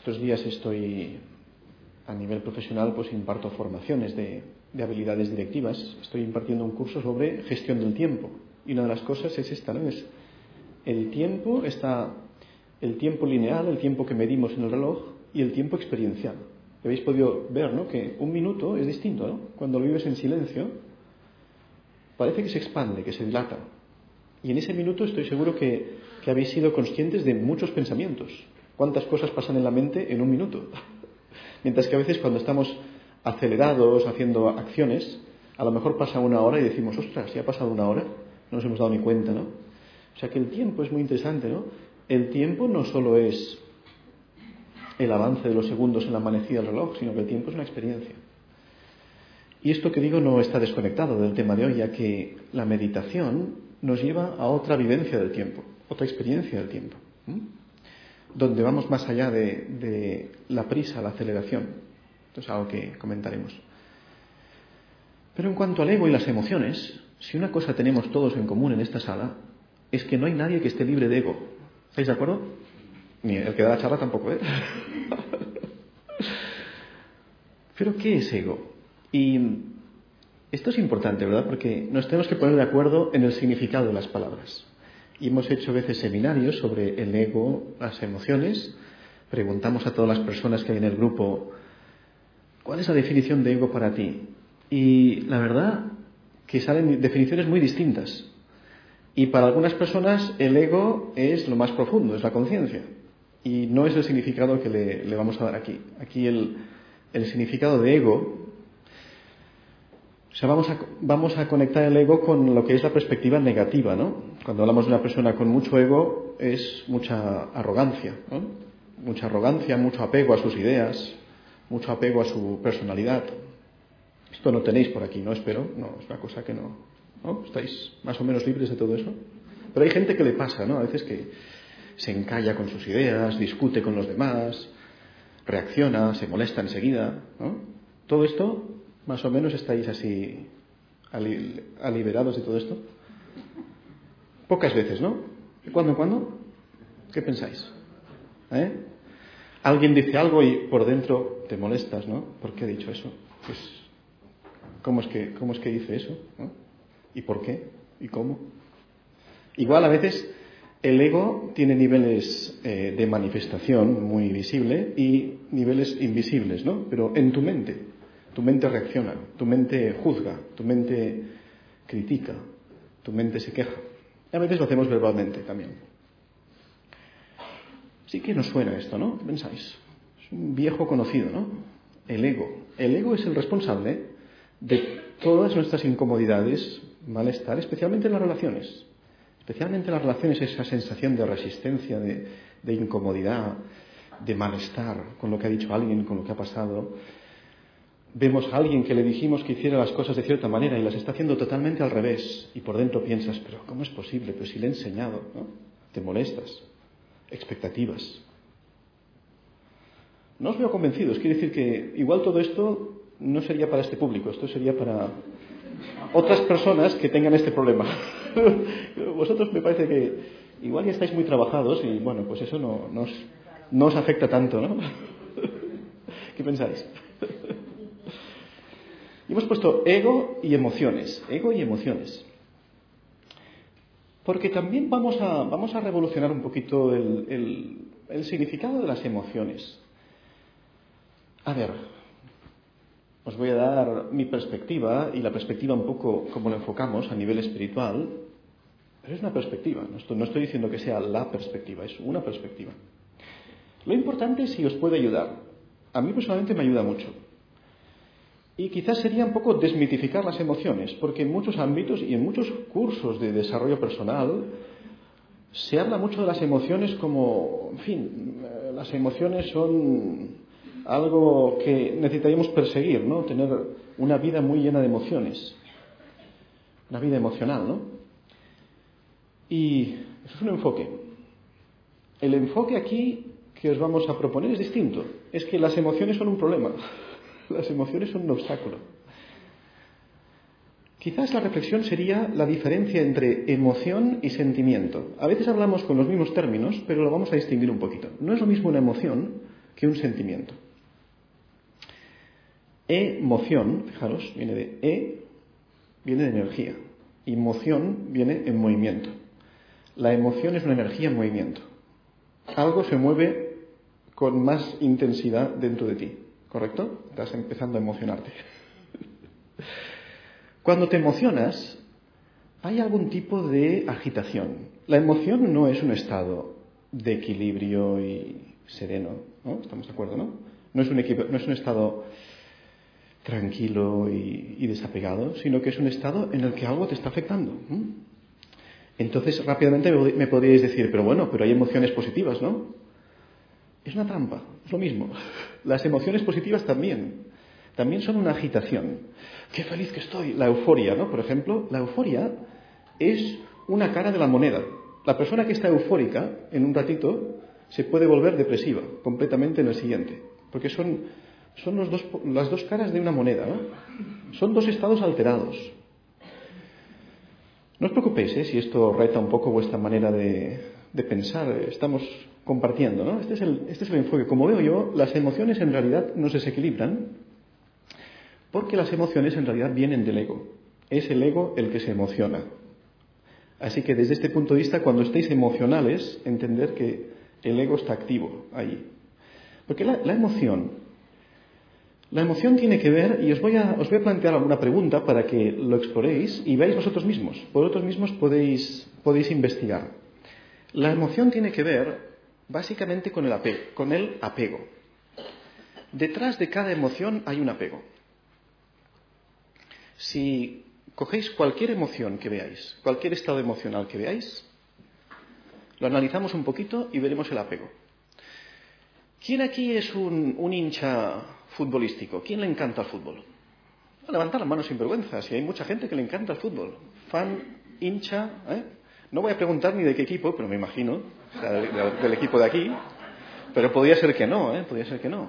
Estos días estoy, a nivel profesional, pues imparto formaciones de habilidades directivas. Estoy impartiendo un curso sobre gestión del tiempo. Y una de las cosas es esta, ¿no? Es el tiempo, el tiempo lineal, el tiempo que medimos en el reloj, y el tiempo experiencial. Habéis podido ver, ¿no?, que un minuto es distinto, ¿no? Cuando lo vives en silencio, parece que se expande, que se dilata. Y en ese minuto estoy seguro que habéis sido conscientes de muchos pensamientos. ¿Cuántas cosas pasan en la mente en un minuto? Mientras que a veces cuando estamos acelerados, haciendo acciones, a lo mejor pasa una hora y decimos, ostras, ya ha pasado una hora, no nos hemos dado ni cuenta, ¿no? O sea que el tiempo es muy interesante, ¿no? El tiempo no solo es el avance de los segundos en la amanecida del reloj, sino que el tiempo es una experiencia. Y esto que digo no está desconectado del tema de hoy, ya que la meditación nos lleva a otra vivencia del tiempo, otra experiencia del tiempo, donde vamos más allá de la prisa, la aceleración. Esto es algo que comentaremos. Pero en cuanto al ego y las emociones, si una cosa tenemos todos en común en esta sala, es que no hay nadie que esté libre de ego. ¿Estáis de acuerdo? Ni el que da la charla tampoco, ¿eh? Pero ¿qué es ego? Y esto es importante, ¿verdad? Porque nos tenemos que poner de acuerdo en el significado de las palabras. Y hemos hecho a veces seminarios sobre el ego, las emociones. Preguntamos a todas las personas que hay en el grupo, ¿cuál es la definición de ego para ti? Y la verdad que salen definiciones muy distintas. Y para algunas personas el ego es lo más profundo, es la conciencia. Y no es el significado que le vamos a dar aquí. Aquí el significado de ego, o sea, vamos a conectar el ego con lo que es la perspectiva negativa, ¿no? Cuando hablamos de una persona con mucho ego es mucha arrogancia, ¿no? Mucha arrogancia, mucho apego a sus ideas, mucho apego a su personalidad. Esto no tenéis por aquí, ¿no? Espero. No, es una cosa que no. ¿Estáis más o menos libres de todo eso? Pero hay gente que le pasa, ¿no? A veces que se encalla con sus ideas, discute con los demás, reacciona, se molesta enseguida, ¿no? Todo esto, más o menos, estáis así liberados de todo esto. Pocas veces, ¿no? ¿De cuándo en cuándo? ¿Qué pensáis? Alguien dice algo y por dentro te molestas, ¿no? ¿Por qué ha dicho eso? Pues, ¿cómo es que dice eso? ¿No? ¿Y por qué? ¿Y cómo? Igual a veces el ego tiene niveles de manifestación muy visible y niveles invisibles, ¿no? Pero en tu mente reacciona, tu mente juzga, tu mente critica, tu mente se queja. Y a veces lo hacemos verbalmente también. Sí que nos suena esto, ¿no? ¿Qué pensáis? Es un viejo conocido, ¿no? El ego. El ego es el responsable de todas nuestras incomodidades, malestar, especialmente en las relaciones. Especialmente en las relaciones, esa sensación de resistencia, de incomodidad, de malestar con lo que ha dicho alguien, con lo que ha pasado. Vemos a alguien que le dijimos que hiciera las cosas de cierta manera y las está haciendo totalmente al revés. Y por dentro piensas, pero ¿cómo es posible? Pero si le he enseñado, ¿no? Te molestas. Expectativas. No os veo convencidos. Quiere decir que igual todo esto no sería para este público. Esto sería para otras personas que tengan este problema. Vosotros me parece que igual ya estáis muy trabajados y bueno, pues eso no os afecta tanto, ¿no? ¿Qué pensáis? Y hemos puesto ego y emociones. Ego y emociones. Porque también vamos a revolucionar un poquito el significado de las emociones. A ver, os voy a dar mi perspectiva y la perspectiva un poco como lo enfocamos a nivel espiritual, pero es una perspectiva. No estoy diciendo que sea la perspectiva, es una perspectiva. Lo importante es si os puede ayudar. A mí personalmente me ayuda mucho. Y quizás sería un poco desmitificar las emociones, porque en muchos ámbitos y en muchos cursos de desarrollo personal se habla mucho de las emociones como, en fin, las emociones son algo que necesitaríamos perseguir, ¿no? Tener una vida muy llena de emociones, una vida emocional, ¿no? Y eso es un enfoque. El enfoque aquí que os vamos a proponer es distinto. Es que las emociones son un problema. Las emociones son un obstáculo. Quizás la reflexión sería la diferencia entre emoción y sentimiento. A veces hablamos con los mismos términos, pero lo vamos a distinguir un poquito. No es lo mismo una emoción que un sentimiento. Emoción, fijaros, viene de energía, y moción viene en movimiento. La emoción es una energía en movimiento. Algo se mueve con más intensidad dentro de ti, ¿correcto? Estás empezando a emocionarte. Cuando te emocionas, hay algún tipo de agitación. La emoción no es un estado de equilibrio y sereno, ¿no? ¿Estamos de acuerdo, no? No es un estado tranquilo y desapegado, sino que es un estado en el que algo te está afectando. Entonces, rápidamente me podríais decir, pero hay emociones positivas, ¿no? Es una trampa, es lo mismo. Las emociones positivas también son una agitación. ¡Qué feliz que estoy! La euforia, ¿no? Por ejemplo, la euforia es una cara de la moneda. La persona que está eufórica, en un ratito, se puede volver depresiva completamente en el siguiente. Porque son las dos caras de una moneda, ¿no? Son dos estados alterados. No os preocupéis, si esto reta un poco vuestra manera de pensar. Estamos compartiendo, ¿no? Este es el enfoque. Como veo yo, las emociones en realidad nos desequilibran porque las emociones en realidad vienen del ego. Es el ego el que se emociona. Así que desde este punto de vista, cuando estéis emocionales, entender que el ego está activo ahí. Porque la emoción tiene que ver, y os voy a plantear alguna pregunta para que lo exploréis y veáis vosotros mismos. Vosotros mismos podéis investigar. La emoción tiene que ver básicamente con el apego. Detrás de cada emoción hay un apego. Si cogéis cualquier emoción que veáis, cualquier estado emocional que veáis, lo analizamos un poquito y veremos el apego. ¿Quién aquí es un hincha futbolístico? ¿Quién le encanta el fútbol? Levanta la mano sin vergüenza, si hay mucha gente que le encanta el fútbol. Fan, hincha, No voy a preguntar ni de qué equipo, pero me imagino, o sea, del equipo de aquí, pero podría ser que no, podría ser que no.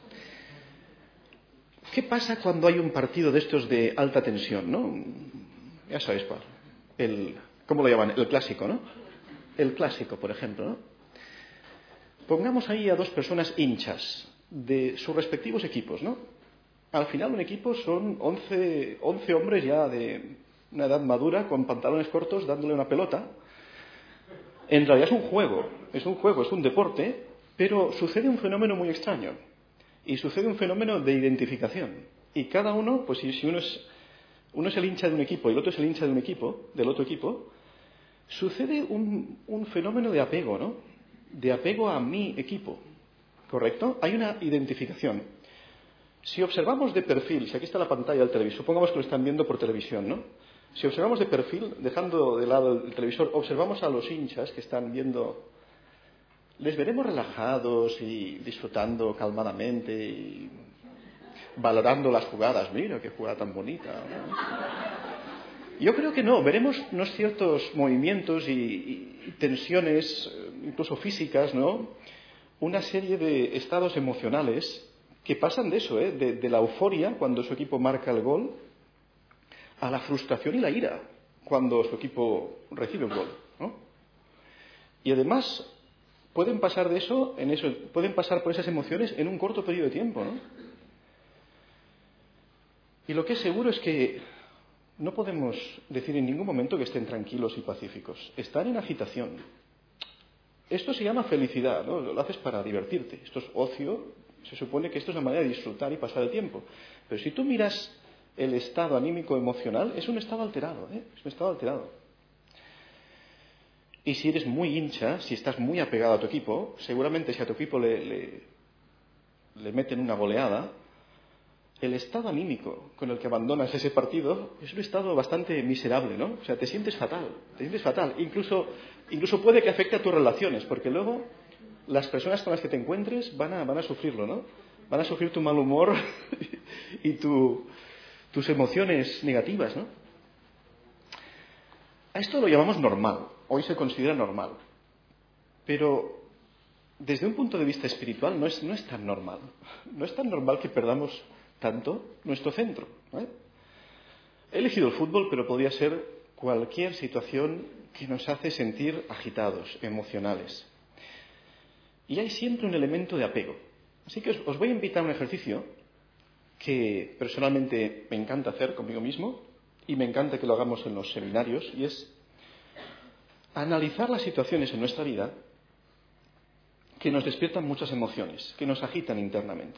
¿Qué pasa cuando hay un partido de estos de alta tensión, no? Ya sabéis cuál. ¿Cómo lo llaman? El clásico, ¿no? El clásico, por ejemplo, ¿no? Pongamos ahí a dos personas hinchas de sus respectivos equipos, ¿no? Al final un equipo son 11 hombres ya de una edad madura con pantalones cortos dándole una pelota. En realidad es un deporte, pero sucede un fenómeno muy extraño. Y sucede un fenómeno de identificación. Y cada uno, pues si uno es el hincha de un equipo y el otro es el hincha del otro equipo, sucede un fenómeno de apego, ¿no? De apego a mi equipo, ¿correcto? Hay una identificación. Si observamos de perfil, si aquí está la pantalla del televisor, supongamos que lo están viendo por televisión, ¿no? Si observamos de perfil, dejando de lado el televisor, observamos a los hinchas que están viendo, les veremos relajados y disfrutando calmadamente y valorando las jugadas. Mira qué jugada tan bonita, ¿no? Yo creo que no, veremos unos ciertos movimientos y tensiones, incluso físicas, ¿no? Una serie de estados emocionales que pasan de eso, de la euforia cuando su equipo marca el gol, a la frustración y la ira cuando su equipo recibe un gol, ¿no? Y además pueden pasar pueden pasar por esas emociones en un corto periodo de tiempo, ¿no? Y lo que es seguro es que no podemos decir en ningún momento que estén tranquilos y pacíficos. Están en agitación. Esto se llama felicidad, ¿no? Lo haces para divertirte. Esto es ocio. Se supone que esto es una manera de disfrutar y pasar el tiempo. Pero si tú miras el estado anímico emocional, es un estado alterado, Es un estado alterado. Y si eres muy hincha, si estás muy apegado a tu equipo, seguramente si a tu equipo le meten una goleada, el estado anímico con el que abandonas ese partido es un estado bastante miserable, ¿no? O sea, te sientes fatal. Incluso puede que afecte a tus relaciones, porque luego las personas con las que te encuentres van a sufrirlo, ¿no? Van a sufrir tu mal humor y tus emociones negativas, ¿no? A esto lo llamamos normal. Hoy se considera normal. Pero desde un punto de vista espiritual no es tan normal. No es tan normal que perdamos tanto nuestro centro, He elegido el fútbol, pero podría ser cualquier situación que nos hace sentir agitados, emocionales. Y hay siempre un elemento de apego. Así que os voy a invitar a un ejercicio que personalmente me encanta hacer conmigo mismo y me encanta que lo hagamos en los seminarios, y es analizar las situaciones en nuestra vida que nos despiertan muchas emociones, que nos agitan internamente.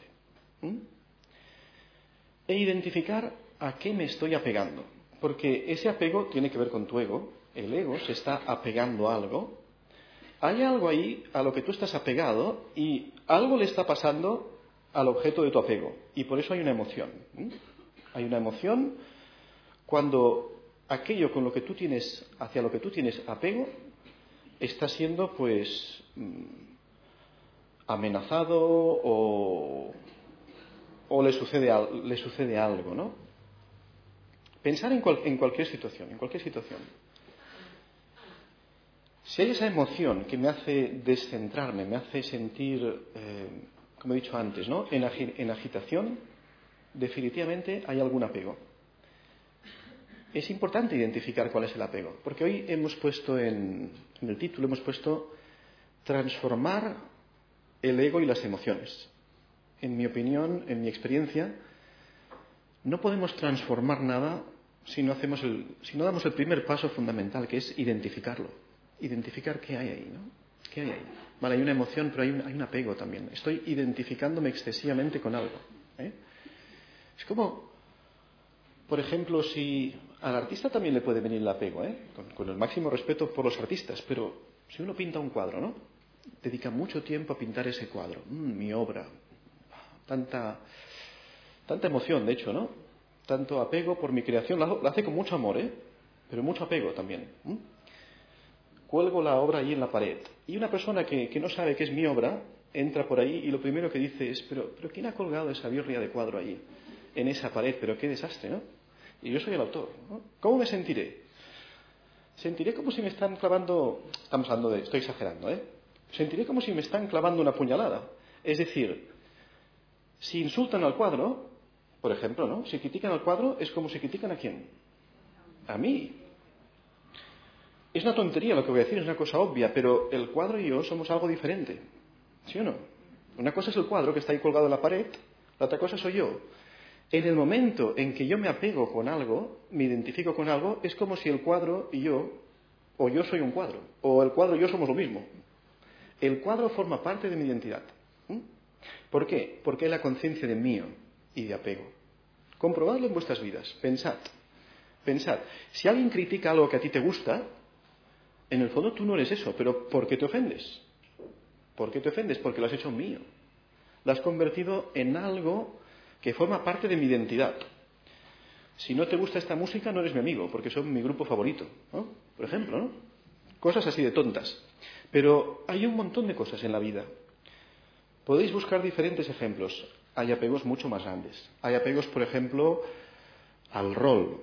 E identificar a qué me estoy apegando, porque ese apego tiene que ver con tu ego. El ego se está apegando a algo. Hay algo ahí a lo que tú estás apegado y algo le está pasando al objeto de tu apego, y por eso hay una emoción. Hay una emoción cuando aquello con lo que tú tienes, hacia lo que tú tienes apego, está siendo pues amenazado o le sucede algo, ¿no? Pensar en cualquier situación, Si hay esa emoción que me hace descentrarme, me hace sentir, como he dicho antes, ¿no?, en agitación, definitivamente hay algún apego. Es importante identificar cuál es el apego, porque hoy hemos puesto en el título, hemos puesto transformar el ego y las emociones. En mi opinión, en mi experiencia, no podemos transformar nada si no damos el primer paso fundamental, que es identificarlo. Identificar qué hay ahí, ¿no? ¿Qué hay ahí? Vale, hay una emoción, pero hay un apego también. Estoy identificándome excesivamente con algo. Es como, por ejemplo, si al artista también le puede venir el apego, con el máximo respeto por los artistas, pero si uno pinta un cuadro, ¿no?, dedica mucho tiempo a pintar ese cuadro, mi obra, tanta emoción, de hecho, ¿no?, tanto apego por mi creación, la hace con mucho amor, pero mucho apego también. Cuelgo la obra ahí en la pared, y una persona que no sabe que es mi obra entra por ahí y lo primero que dice es, pero ¿quién ha colgado esa birria de cuadro ahí en esa pared? Pero qué desastre, ¿no? Y yo soy el autor, ¿no? ¿Cómo me sentiré? Sentiré como si me están clavando, estamos hablando de, estoy exagerando, sentiré como si me están clavando una puñalada. Es decir, si insultan al cuadro, por ejemplo, ¿no?, si critican al cuadro, es como si critican ¿a quién? A mí. Es una tontería lo que voy a decir, es una cosa obvia, pero el cuadro y yo somos algo diferente, ¿sí o no? Una cosa es el cuadro que está ahí colgado en la pared, la otra cosa soy yo. En el momento en que yo me apego con algo, me identifico con algo, es como si el cuadro y yo, o yo soy un cuadro, o el cuadro y yo somos lo mismo. El cuadro forma parte de mi identidad. ¿Por qué? Porque hay la conciencia de mío y de apego. Comprobadlo en vuestras vidas, pensad. Si alguien critica algo que a ti te gusta, en el fondo tú no eres eso, pero ¿por qué te ofendes? ¿Por qué te ofendes? Porque lo has hecho mío. Lo has convertido en algo que forma parte de mi identidad. Si no te gusta esta música, no eres mi amigo, porque son mi grupo favorito, ¿no? Por ejemplo, ¿no? Cosas así de tontas. Pero hay un montón de cosas en la vida. Podéis buscar diferentes ejemplos. Hay apegos mucho más grandes. Hay apegos, por ejemplo, al rol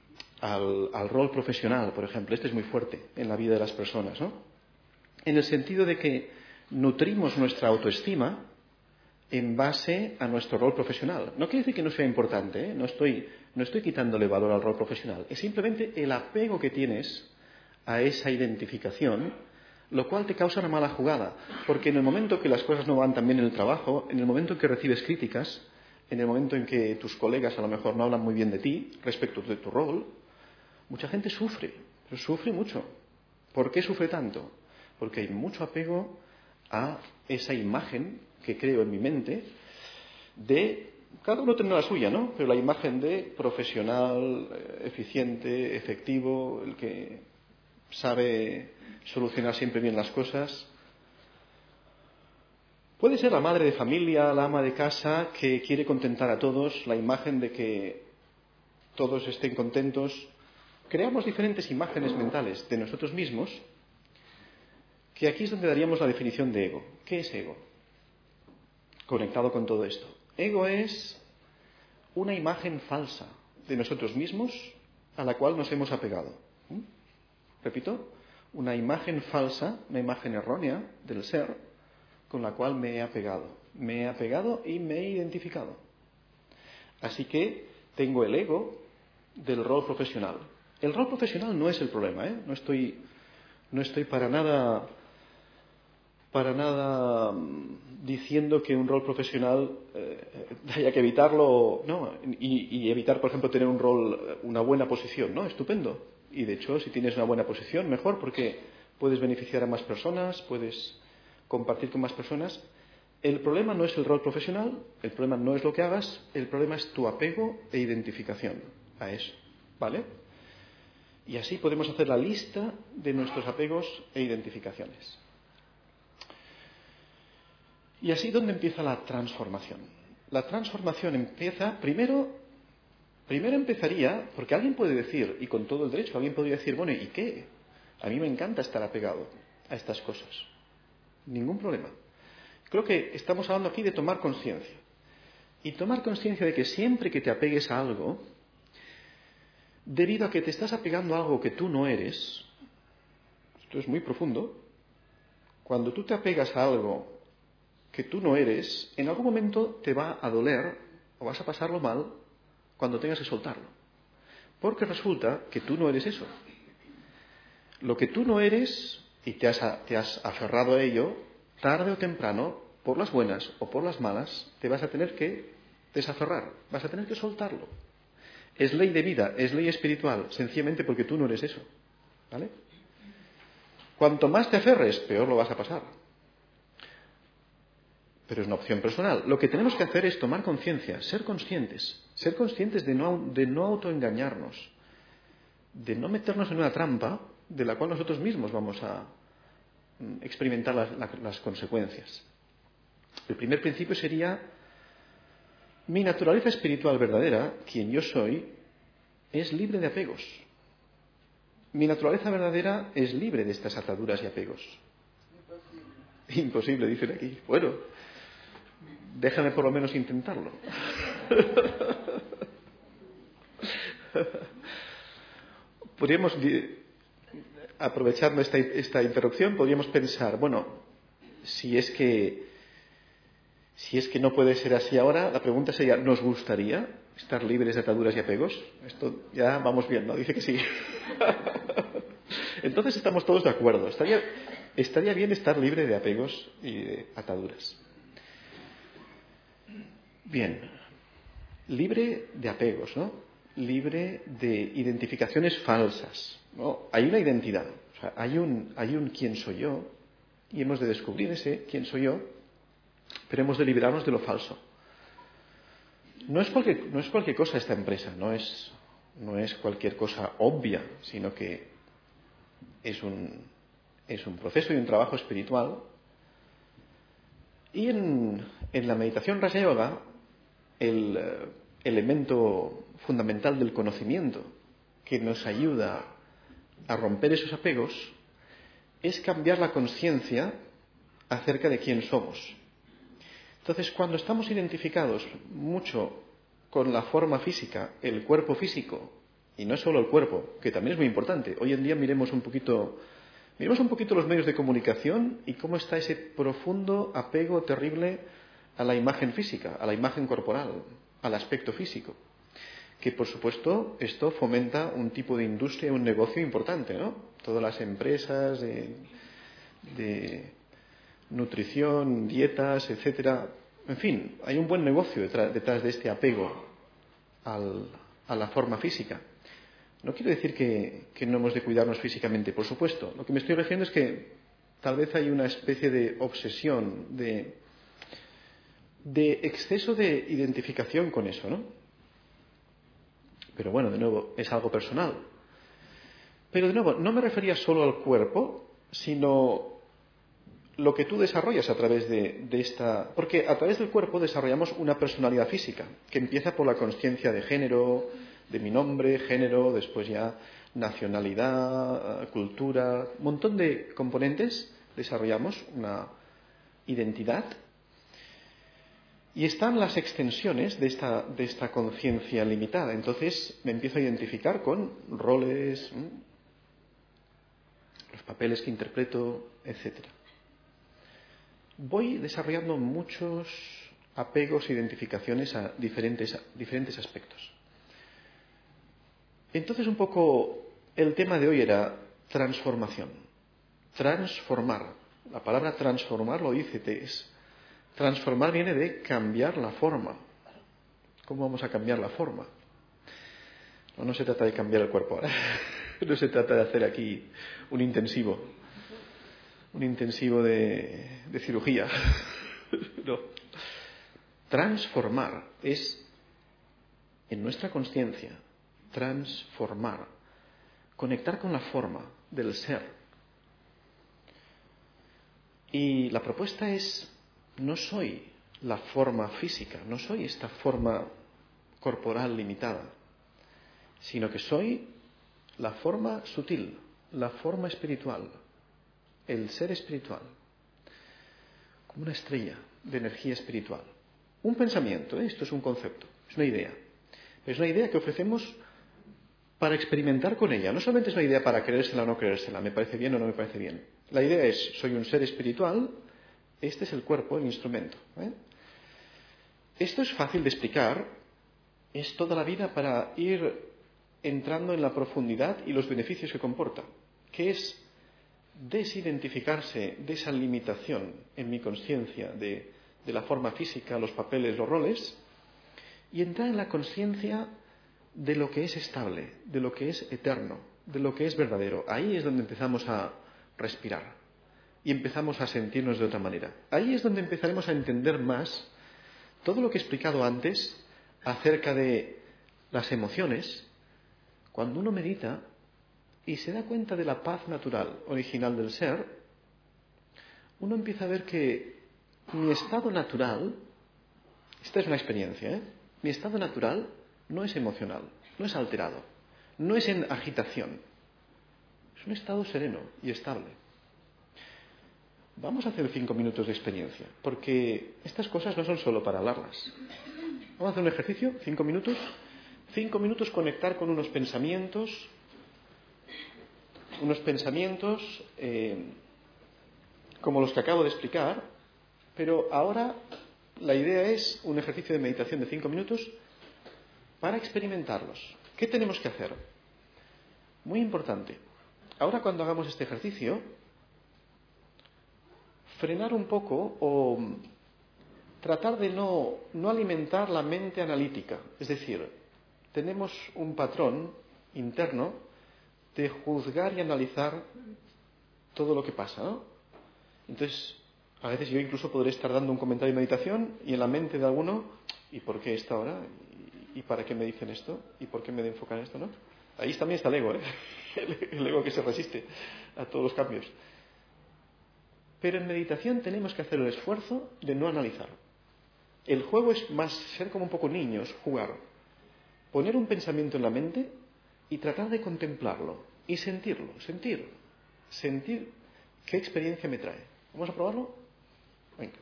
profesional, por ejemplo. Este es muy fuerte en la vida de las personas, ¿no? En el sentido de que nutrimos nuestra autoestima en base a nuestro rol profesional. No quiere decir que no sea importante, no estoy quitándole valor al rol profesional. Es simplemente el apego que tienes a esa identificación, lo cual te causa una mala jugada. Porque en el momento que las cosas no van tan bien en el trabajo, en el momento en que recibes críticas, en el momento en que tus colegas a lo mejor no hablan muy bien de ti respecto de tu rol, mucha gente sufre, pero sufre mucho. ¿Por qué sufre tanto? Porque hay mucho apego a esa imagen que creo en mi mente de, cada uno tendrá la suya, ¿no?, pero la imagen de profesional, eficiente, efectivo, el que sabe solucionar siempre bien las cosas. Puede ser la madre de familia, la ama de casa, que quiere contentar a todos, la imagen de que todos estén contentos. Creamos diferentes imágenes mentales de nosotros mismos, que aquí es donde daríamos la definición de ego. ¿Qué es ego? Conectado con todo esto. Ego es una imagen falsa de nosotros mismos a la cual nos hemos apegado. Repito, una imagen falsa, una imagen errónea del ser con la cual me he apegado. Me he apegado y me he identificado. Así que tengo el ego del rol profesional. El rol profesional no es el problema, No estoy para nada para nada diciendo que un rol profesional haya que evitarlo, ¿no? Y evitar, por ejemplo, tener un rol, una buena posición, ¿no? Estupendo. Y de hecho, si tienes una buena posición, mejor, porque puedes beneficiar a más personas, puedes compartir con más personas. El problema no es el rol profesional, el problema no es lo que hagas, el problema es tu apego e identificación a eso, ¿vale? Y así podemos hacer la lista de nuestros apegos e identificaciones. Y así, ¿dónde empieza la transformación? La transformación empieza, primero empezaría, porque alguien puede decir, y con todo el derecho, alguien podría decir, bueno, ¿y qué? A mí me encanta estar apegado a estas cosas. Ningún problema. Creo que estamos hablando aquí de tomar conciencia. Y tomar conciencia de que siempre que te apegues a algo, debido a que te estás apegando a algo que tú no eres, esto es muy profundo, cuando tú te apegas a algo que tú no eres, en algún momento te va a doler o vas a pasarlo mal cuando tengas que soltarlo. Porque resulta que tú no eres eso. Lo que tú no eres y te has aferrado a ello, tarde o temprano, por las buenas o por las malas, te vas a tener que desaferrar, vas a tener que soltarlo. Es ley de vida, es ley espiritual, sencillamente porque tú no eres eso. ¿Vale? Cuanto más te aferres, peor lo vas a pasar. Pero es una opción personal. Lo que tenemos que hacer es tomar conciencia, ser conscientes de no autoengañarnos, de no meternos en una trampa de la cual nosotros mismos vamos a experimentar las consecuencias. El primer principio sería: mi naturaleza espiritual verdadera, quien yo soy, es libre de apegos. Mi naturaleza verdadera es libre de estas ataduras y apegos. Imposible, dicen aquí. Bueno, déjame por lo menos intentarlo. Podríamos, aprovechando esta interrupción, podríamos pensar, bueno, si es que no puede ser así ahora, la pregunta sería, ¿nos gustaría estar libres de ataduras y apegos? Esto ya vamos viendo, dice que sí. Entonces estamos todos de acuerdo. Estaría bien estar libre de apegos y de ataduras. Bien, libre de apegos, ¿no? Libre de identificaciones falsas, ¿no? Hay una identidad, o sea, hay un quién soy yo, y hemos de descubrir ese quién soy yo, pero hemos de liberarnos de lo falso. No es cualquier cosa esta empresa, no es cualquier cosa obvia, sino que es un proceso y un trabajo espiritual. Y en la meditación Raja Yoga, el elemento fundamental del conocimiento que nos ayuda a romper esos apegos es cambiar la conciencia acerca de quién somos. Entonces, cuando estamos identificados mucho con la forma física, el cuerpo físico, y no solo el cuerpo, que también es muy importante. Hoy en día miremos un poquito los medios de comunicación y cómo está ese profundo apego terrible a la imagen física, a la imagen corporal, al aspecto físico. Que, por supuesto, esto fomenta un tipo de industria, un negocio importante, ¿no? Todas las empresas de nutrición, dietas, etcétera. En fin, hay un buen negocio detrás de este apego a la forma física. No quiero decir que no hemos de cuidarnos físicamente, por supuesto. Lo que me estoy refiriendo es que tal vez hay una especie de obsesión, de exceso de identificación con eso, ¿no? Pero bueno, de nuevo, es algo personal. Pero de nuevo, no me refería solo al cuerpo, sino lo que tú desarrollas a través de esta... Porque a través del cuerpo desarrollamos una personalidad física, que empieza por la consciencia de género, de mi nombre, género, después ya nacionalidad, cultura, un montón de componentes, desarrollamos una identidad. Y están las extensiones de esta conciencia limitada. Entonces me empiezo a identificar con roles, los papeles que interpreto, etcétera. Voy desarrollando muchos apegos e identificaciones a diferentes aspectos. Entonces un poco el tema de hoy era transformación. Transformar. La palabra transformar lo dice, transformar viene de cambiar la forma. ¿Cómo vamos a cambiar la forma? No se trata de cambiar el cuerpo ahora. No se trata de hacer aquí un intensivo de cirugía. No. Transformar es, en nuestra consciencia, transformar, conectar con la forma del ser. Y la propuesta es, no soy la forma física, no soy esta forma corporal limitada, sino que soy la forma sutil, la forma espiritual, el ser espiritual, como una estrella de energía espiritual. Un pensamiento, esto es un concepto, es una idea. Es una idea que ofrecemos para experimentar con ella. No solamente es una idea para creérsela o no creérsela, me parece bien o no me parece bien. La idea es, soy un ser espiritual, este es el cuerpo, el instrumento. Esto es fácil de explicar, es toda la vida para ir entrando en la profundidad y los beneficios que comporta, que es desidentificarse de esa limitación en mi conciencia de la forma física, los papeles, los roles, y entrar en la conciencia de lo que es estable, de lo que es eterno, de lo que es verdadero. Ahí es donde empezamos a respirar y empezamos a sentirnos de otra manera. Ahí es donde empezaremos a entender más todo lo que he explicado antes acerca de las emociones. Cuando uno medita y se da cuenta de la paz natural, original del ser, uno empieza a ver que mi estado natural, esta es una experiencia, mi estado natural no es emocional, no es alterado, no es en agitación, es un estado sereno y estable. Vamos a hacer 5 minutos de experiencia, porque estas cosas no son solo para hablarlas. Vamos a hacer un ejercicio, 5 minutos. 5 minutos conectar con unos pensamientos como los que acabo de explicar, pero ahora la idea es un ejercicio de meditación de 5 minutos para experimentarlos. ¿Qué tenemos que hacer? Muy importante. Ahora cuando hagamos este ejercicio, frenar un poco o tratar de no alimentar la mente analítica. Es decir, tenemos un patrón interno de juzgar y analizar todo lo que pasa, ¿no? Entonces, a veces yo incluso podré estar dando un comentario de meditación y en la mente de alguno, ¿y por qué esta hora? ¿Y para qué me dicen esto? ¿Y por qué me de enfocar en esto, no? Ahí también está el ego, el ego que se resiste a todos los cambios. Pero en meditación tenemos que hacer el esfuerzo de no analizar. El juego es más ser como un poco niños, jugar. Poner un pensamiento en la mente y tratar de contemplarlo y sentirlo, sentir qué experiencia me trae. ¿Vamos a probarlo? Venga.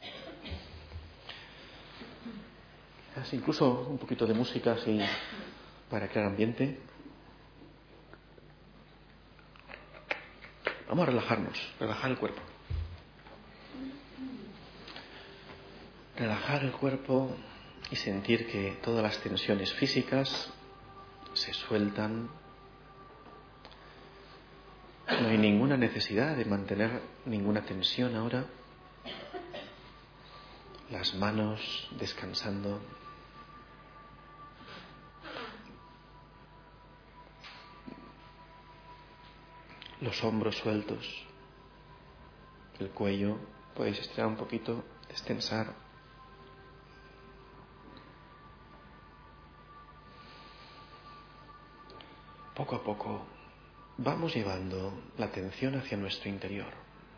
Incluso un poquito de música así para crear ambiente. Vamos a relajarnos, relajar el cuerpo. Relajar el cuerpo y sentir que todas las tensiones físicas se sueltan. No hay ninguna necesidad de mantener ninguna tensión ahora. Las manos descansando. Los hombros sueltos. El cuello. Podéis estirar un poquito, destensar. Poco a poco vamos llevando la atención hacia nuestro interior.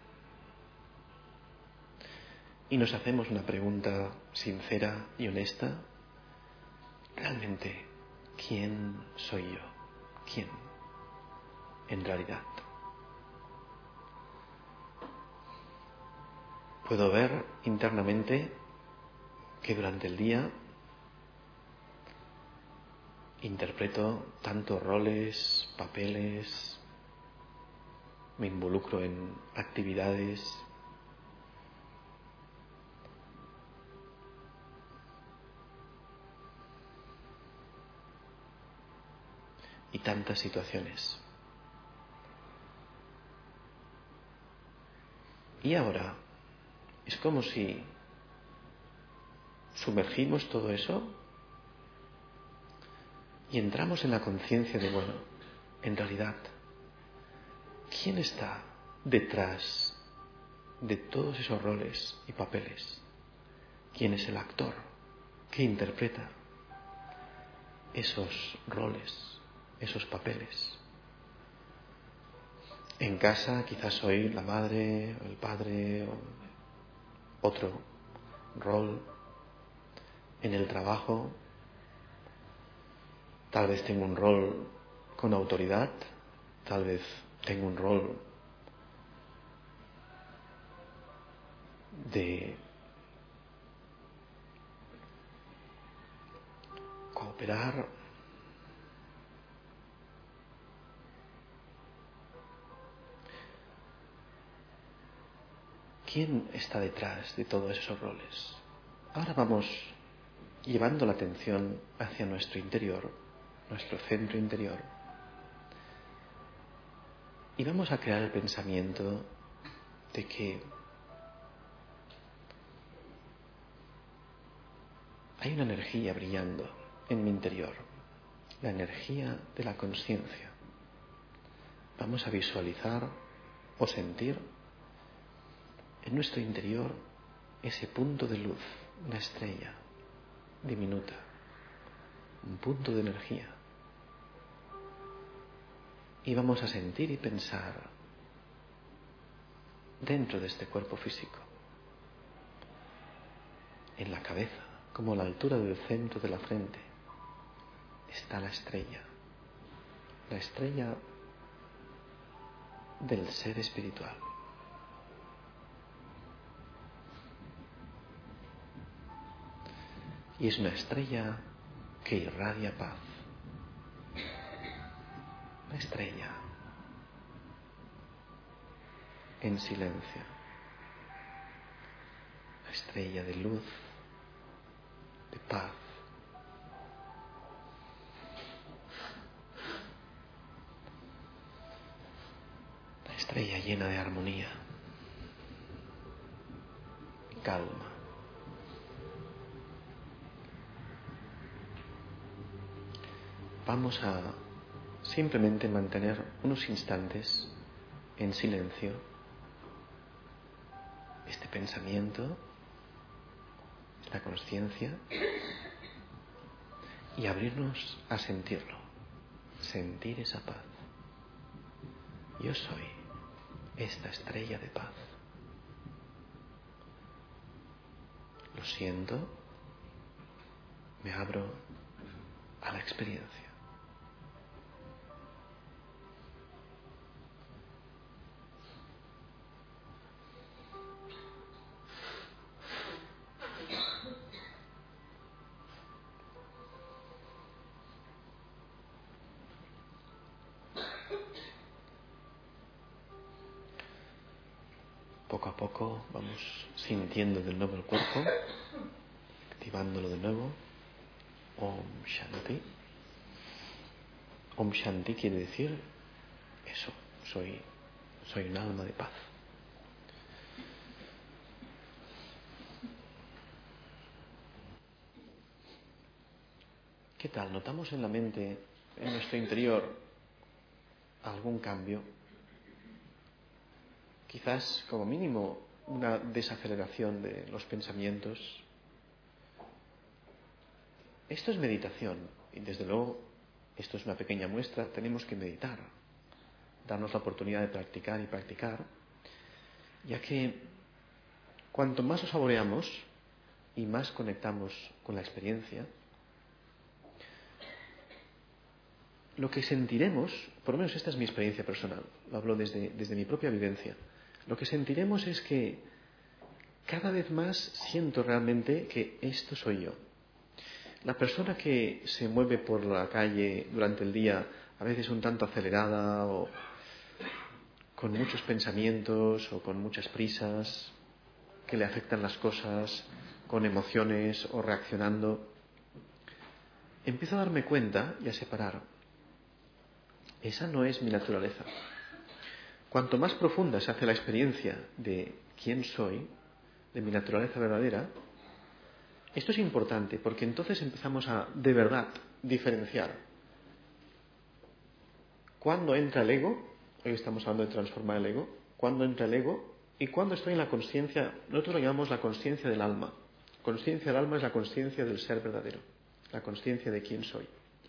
Y nos hacemos una pregunta sincera y honesta. Realmente, ¿quién soy yo? ¿Quién? En realidad. Puedo ver internamente que durante el día interpreto tantos roles, papeles, me involucro en actividades y tantas situaciones. Y ahora es como si sumergimos todo eso y entramos en la conciencia de, bueno, en realidad, ¿quién está detrás de todos esos roles y papeles? ¿Quién es el actor que interpreta esos roles, esos papeles? En casa quizás soy la madre o el padre o otro rol. En el trabajo tal vez tengo un rol con autoridad, tal vez tengo un rol de cooperar. ¿Quién está detrás de todos esos roles? Ahora vamos llevando la atención hacia nuestro interior, nuestro centro interior, y vamos a crear el pensamiento de que hay una energía brillando en mi interior, la energía de la consciencia. Vamos a visualizar o sentir en nuestro interior ese punto de luz, una estrella diminuta, un punto de energía. Y vamos a sentir y pensar dentro de este cuerpo físico, en la cabeza, como a la altura del centro de la frente, está la estrella del ser espiritual. Y es una estrella que irradia paz. Una estrella en silencio. Una estrella de luz, de paz. Una estrella llena de armonía y calma. Vamos a simplemente mantener unos instantes en silencio este pensamiento, la consciencia, y abrirnos a sentirlo, sentir esa paz. Yo soy esta estrella de paz. Lo siento, me abro a la experiencia. Poco a poco vamos sintiendo de nuevo el cuerpo, activándolo de nuevo. Om Shanti. Om Shanti quiere decir eso, soy un alma de paz. ¿Qué tal? ¿Notamos en la mente, en nuestro interior, algún cambio? Quizás, como mínimo, una desaceleración de los pensamientos. Esto es meditación y, desde luego, esto es una pequeña muestra. Tenemos que meditar, darnos la oportunidad de practicar y practicar, ya que cuanto más lo saboreamos y más conectamos con la experiencia, lo que sentiremos, por lo menos esta es mi experiencia personal, lo hablo desde mi propia vivencia, lo que sentiremos es que cada vez más siento realmente que esto soy yo. La persona que se mueve por la calle durante el día, a veces un tanto acelerada o con muchos pensamientos o con muchas prisas, que le afectan las cosas, con emociones o reaccionando, empiezo a darme cuenta y a separar. Esa no es mi naturaleza. Cuanto más profunda se hace la experiencia de quién soy, de mi naturaleza verdadera, esto es importante porque entonces empezamos a, de verdad, diferenciar cuándo entra el ego. Hoy estamos hablando de transformar el ego. Cuándo entra el ego y cuándo estoy en la consciencia. Nosotros lo llamamos la consciencia del alma. Consciencia del alma es la consciencia del ser verdadero, la consciencia de quién soy.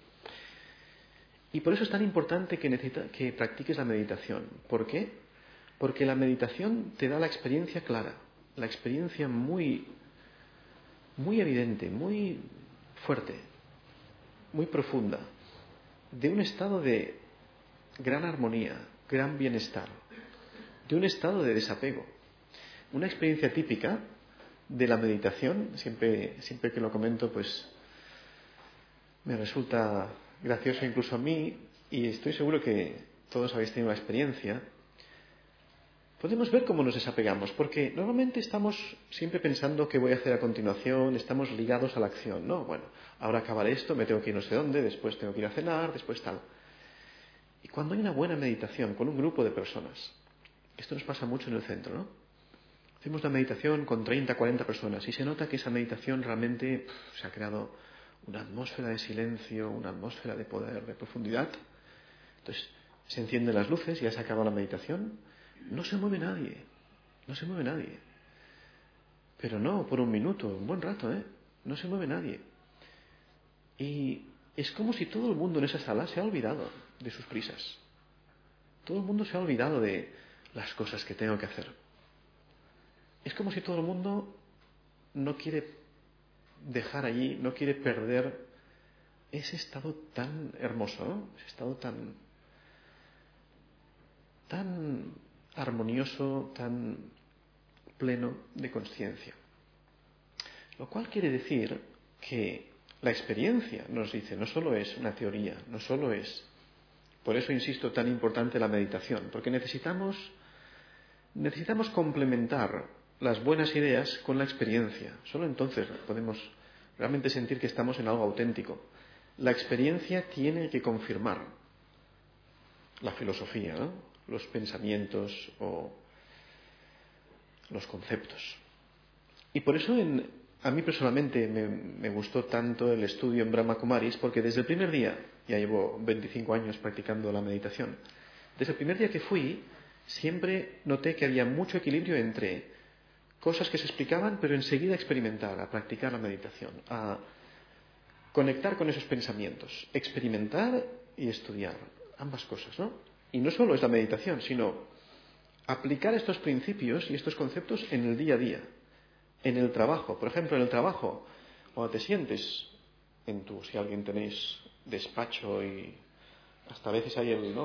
Y por eso es tan importante que practiques la meditación. ¿Por qué? Porque la meditación te da la experiencia clara, la experiencia muy, muy evidente, muy fuerte, muy profunda, de un estado de gran armonía, gran bienestar, de un estado de desapego. Una experiencia típica de la meditación, siempre que lo comento, pues me resulta gracioso incluso a mí, y estoy seguro que todos habéis tenido una experiencia. Podemos ver cómo nos desapegamos, porque normalmente estamos siempre pensando qué voy a hacer a continuación, estamos ligados a la acción, ¿no? Bueno, ahora acabaré esto, me tengo que ir no sé dónde, después tengo que ir a cenar, después tal. Y cuando hay una buena meditación con un grupo de personas, esto nos pasa mucho en el centro, ¿no? Hacemos una meditación con 30, 40 personas y se nota que esa meditación realmente se ha creado una atmósfera de silencio, una atmósfera de poder, de profundidad. Entonces se encienden las luces, ya se acaba la meditación, no se mueve nadie, no se mueve nadie. Pero no, por un minuto, un buen rato, no se mueve nadie. Y es como si todo el mundo en esa sala se ha olvidado de sus prisas. Todo el mundo se ha olvidado de las cosas que tengo que hacer. Es como si todo el mundo no quiere dejar allí, no quiere perder ese estado tan hermoso, ¿no? Ese estado tan armonioso, tan pleno de consciencia. Lo cual quiere decir que la experiencia, nos dice, no solo es una teoría, no solo es. Por eso insisto, tan importante la meditación, porque necesitamos complementar las buenas ideas con la experiencia. Solo entonces podemos realmente sentir que estamos en algo auténtico. La experiencia tiene que confirmar la filosofía, ¿no? Los pensamientos o los conceptos. Y por eso a mí personalmente me gustó tanto el estudio en Brahma Kumaris, porque desde el primer día, ya llevo 25 años practicando la meditación, desde el primer día que fui, siempre noté que había mucho equilibrio entre cosas que se explicaban, pero enseguida experimentar, a practicar la meditación, a conectar con esos pensamientos, experimentar y estudiar, ambas cosas, ¿no? Y no solo es la meditación, sino aplicar estos principios y estos conceptos en el día a día, en el trabajo. Por ejemplo, en el trabajo, cuando te sientes si alguien tenéis despacho y hasta a veces hay el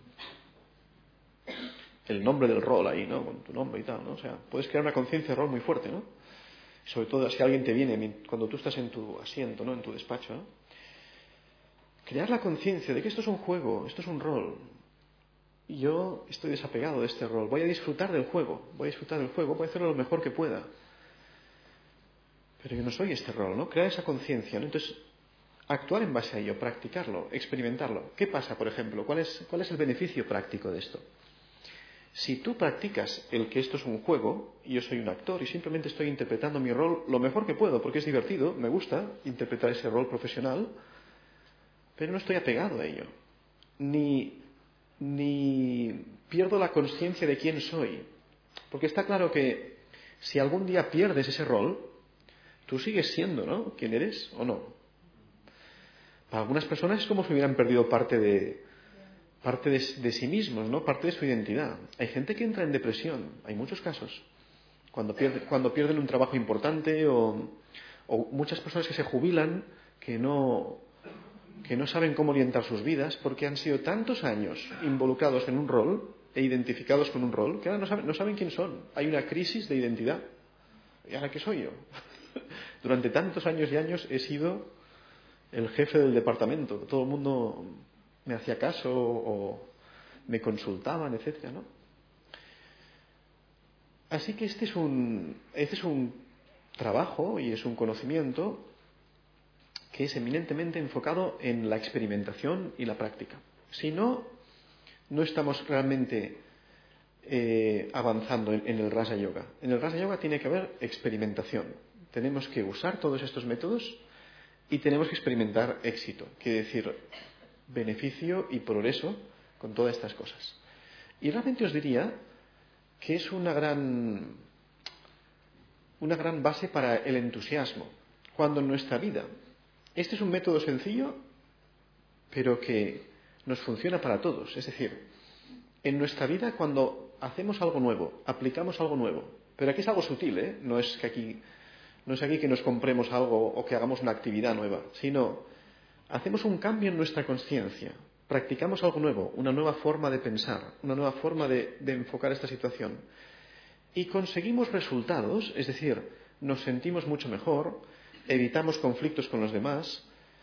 nombre del rol ahí, ¿no? Con tu nombre y tal, ¿no? O sea, puedes crear una conciencia de rol muy fuerte, ¿no? Sobre todo si alguien te viene cuando tú estás en tu asiento, ¿no? En tu despacho, ¿no? Crear la conciencia de que esto es un juego, esto es un rol. Y yo estoy desapegado de este rol. Voy a disfrutar del juego, voy a hacerlo lo mejor que pueda. Pero yo no soy este rol, ¿no? Crear esa conciencia, ¿no? Entonces, actuar en base a ello, practicarlo, experimentarlo. ¿Qué pasa, por ejemplo? ¿Cuál es el beneficio práctico de esto? Si tú practicas el que esto es un juego, y yo soy un actor y simplemente estoy interpretando mi rol lo mejor que puedo, porque es divertido, me gusta interpretar ese rol profesional, pero no estoy apegado a ello. Ni pierdo la conciencia de quién soy. Porque está claro que si algún día pierdes ese rol, tú sigues siendo, ¿no? ¿Quién eres o no? Para algunas personas es como si hubieran perdido parte de sí mismos, ¿no? Parte de su identidad. Hay gente que entra en depresión, hay muchos casos. Cuando pierden un trabajo importante o muchas personas que se jubilan que no saben cómo orientar sus vidas porque han sido tantos años involucrados en un rol e identificados con un rol que ahora no saben quién son. Hay una crisis de identidad. ¿Y ahora qué soy yo? Durante tantos años y años he sido el jefe del departamento. Todo el mundo me hacía caso o me consultaban, etcétera, ¿no? Así que este es un trabajo y es un conocimiento que es eminentemente enfocado en la experimentación y la práctica. Si no estamos realmente avanzando en el Raja Yoga. En el Raja Yoga tiene que haber experimentación. Tenemos que usar todos estos métodos y tenemos que experimentar éxito, quiere decir beneficio y progreso con todas estas cosas. Y realmente os diría que es una gran base para el entusiasmo. Cuando en nuestra vida, este es un método sencillo, pero que nos funciona para todos. Es decir, en nuestra vida cuando hacemos algo nuevo, aplicamos algo nuevo, pero aquí es algo sutil, ¿eh? No es aquí que nos compremos algo o que hagamos una actividad nueva, sino hacemos un cambio en nuestra conciencia, practicamos algo nuevo, una nueva forma de pensar, una nueva forma de enfocar esta situación. Y conseguimos resultados, es decir, nos sentimos mucho mejor, evitamos conflictos con los demás,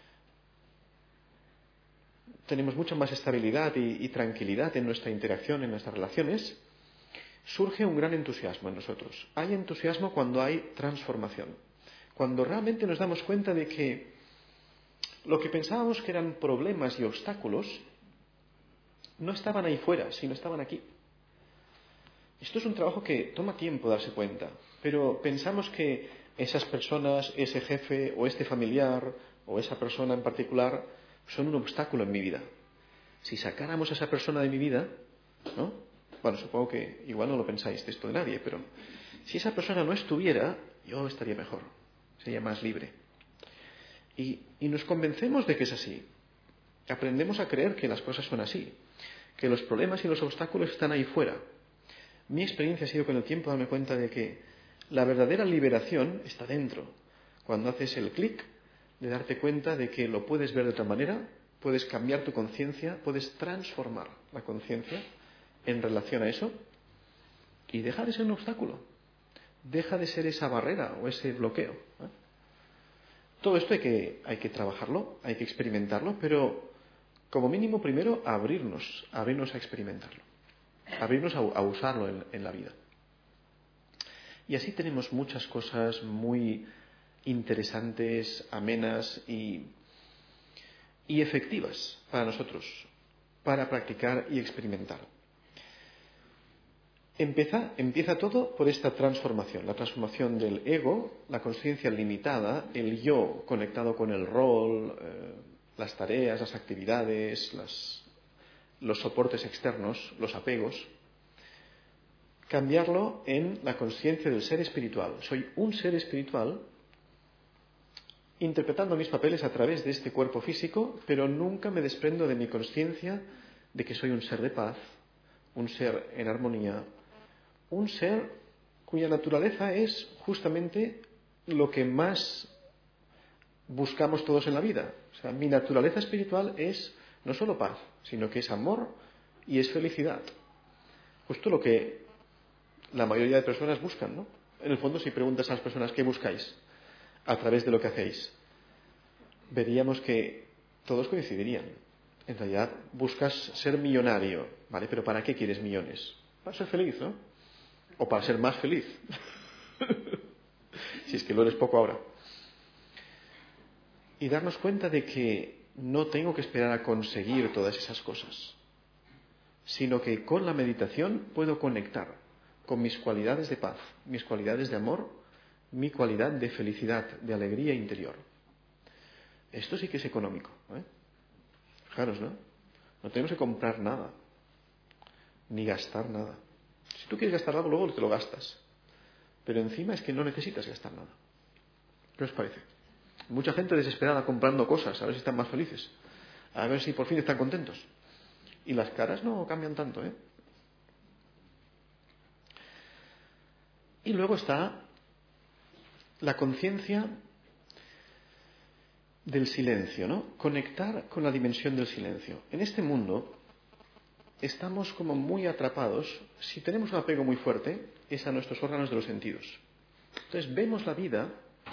tenemos mucha más estabilidad y tranquilidad en nuestra interacción, en nuestras relaciones, surge un gran entusiasmo en nosotros. Hay entusiasmo cuando hay transformación, cuando realmente nos damos cuenta de que lo que pensábamos que eran problemas y obstáculos no estaban ahí fuera, sino estaban aquí. Esto es un trabajo que toma tiempo darse cuenta, pero pensamos que esas personas, ese jefe o este familiar o esa persona en particular son un obstáculo en mi vida. Si sacáramos a esa persona de mi vida, ¿no? Bueno, supongo que igual no lo pensáis de esto de nadie, pero si esa persona no estuviera, yo estaría mejor, sería más libre. Y nos convencemos de que es así. Aprendemos a creer que las cosas son así, que los problemas y los obstáculos están ahí fuera. Mi experiencia ha sido con el tiempo darme cuenta de que la verdadera liberación está dentro. Cuando haces el clic de darte cuenta de que lo puedes ver de otra manera, puedes cambiar tu conciencia, puedes transformar la conciencia en relación a eso y deja de ser un obstáculo, deja de ser esa barrera o ese bloqueo. Todo esto hay que trabajarlo, hay que experimentarlo, pero como mínimo primero abrirnos a experimentarlo, abrirnos a usarlo en la vida. Y así tenemos muchas cosas muy interesantes, amenas y efectivas para nosotros, para practicar y experimentar. Empieza todo por esta transformación, la transformación del ego, la conciencia limitada, el yo conectado con el rol, las tareas, las actividades, los soportes externos, los apegos. Cambiarlo en la conciencia del ser espiritual. Soy un ser espiritual interpretando mis papeles a través de este cuerpo físico, pero nunca me desprendo de mi conciencia de que soy un ser de paz, un ser en armonía, un ser cuya naturaleza es justamente lo que más buscamos todos en la vida. O sea, mi naturaleza espiritual es no solo paz, sino que es amor y es felicidad. Justo lo que la mayoría de personas buscan, ¿no? En el fondo, si preguntas a las personas qué buscáis a través de lo que hacéis, veríamos que todos coincidirían. En realidad, buscas ser millonario, ¿vale? Pero ¿para qué quieres millones? Para ser feliz, ¿no? O para ser más feliz. Si es que lo eres poco ahora. Y darnos cuenta de que no tengo que esperar a conseguir todas esas cosas, sino que con la meditación puedo conectar con mis cualidades de paz, mis cualidades de amor, mi cualidad de felicidad, de alegría interior. Esto sí que es económico, ¿eh? Fijaros, ¿no? No tenemos que comprar nada, ni gastar nada. Si tú quieres gastar algo, luego te lo gastas. Pero encima es que no necesitas gastar nada. ¿Qué os parece? Mucha gente desesperada comprando cosas, a ver si están más felices, a ver si por fin están contentos. Y las caras no cambian tanto, ¿eh? Y luego está la conciencia del silencio, ¿no? Conectar con la dimensión del silencio. En este mundo estamos como muy atrapados. Si tenemos un apego muy fuerte, es a nuestros órganos de los sentidos. Entonces vemos la vida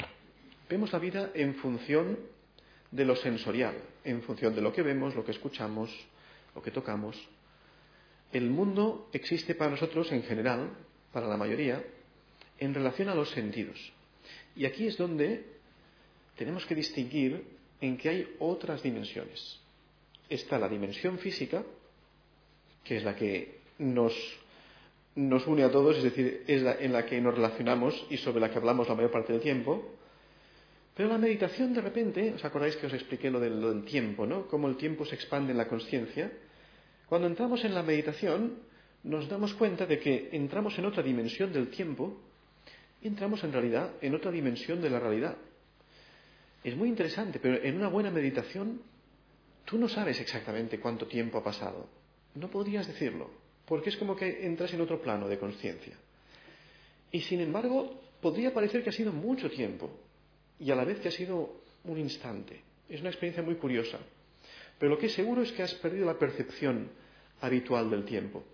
en función de lo sensorial, en función de lo que vemos, lo que escuchamos, lo que tocamos. El mundo existe para nosotros en general, para la mayoría, en relación a los sentidos. Y aquí es donde tenemos que distinguir en que hay otras dimensiones. Está la dimensión física, que es la que nos nos une a todos, es decir, es en la que nos relacionamos y sobre la que hablamos la mayor parte del tiempo. Pero la meditación, de repente, ¿os acordáis que os expliqué lo del tiempo, ¿no? Cómo el tiempo se expande en la consciencia. Cuando entramos en la meditación, nos damos cuenta de que entramos en otra dimensión del tiempo y entramos en realidad en otra dimensión de la realidad. Es muy interesante, pero en una buena meditación tú no sabes exactamente cuánto tiempo ha pasado. No podrías decirlo, porque es como que entras en otro plano de consciencia. Y sin embargo, podría parecer que ha sido mucho tiempo y a la vez que ha sido un instante. Es una experiencia muy curiosa. Pero lo que es seguro es que has perdido la percepción habitual del tiempo.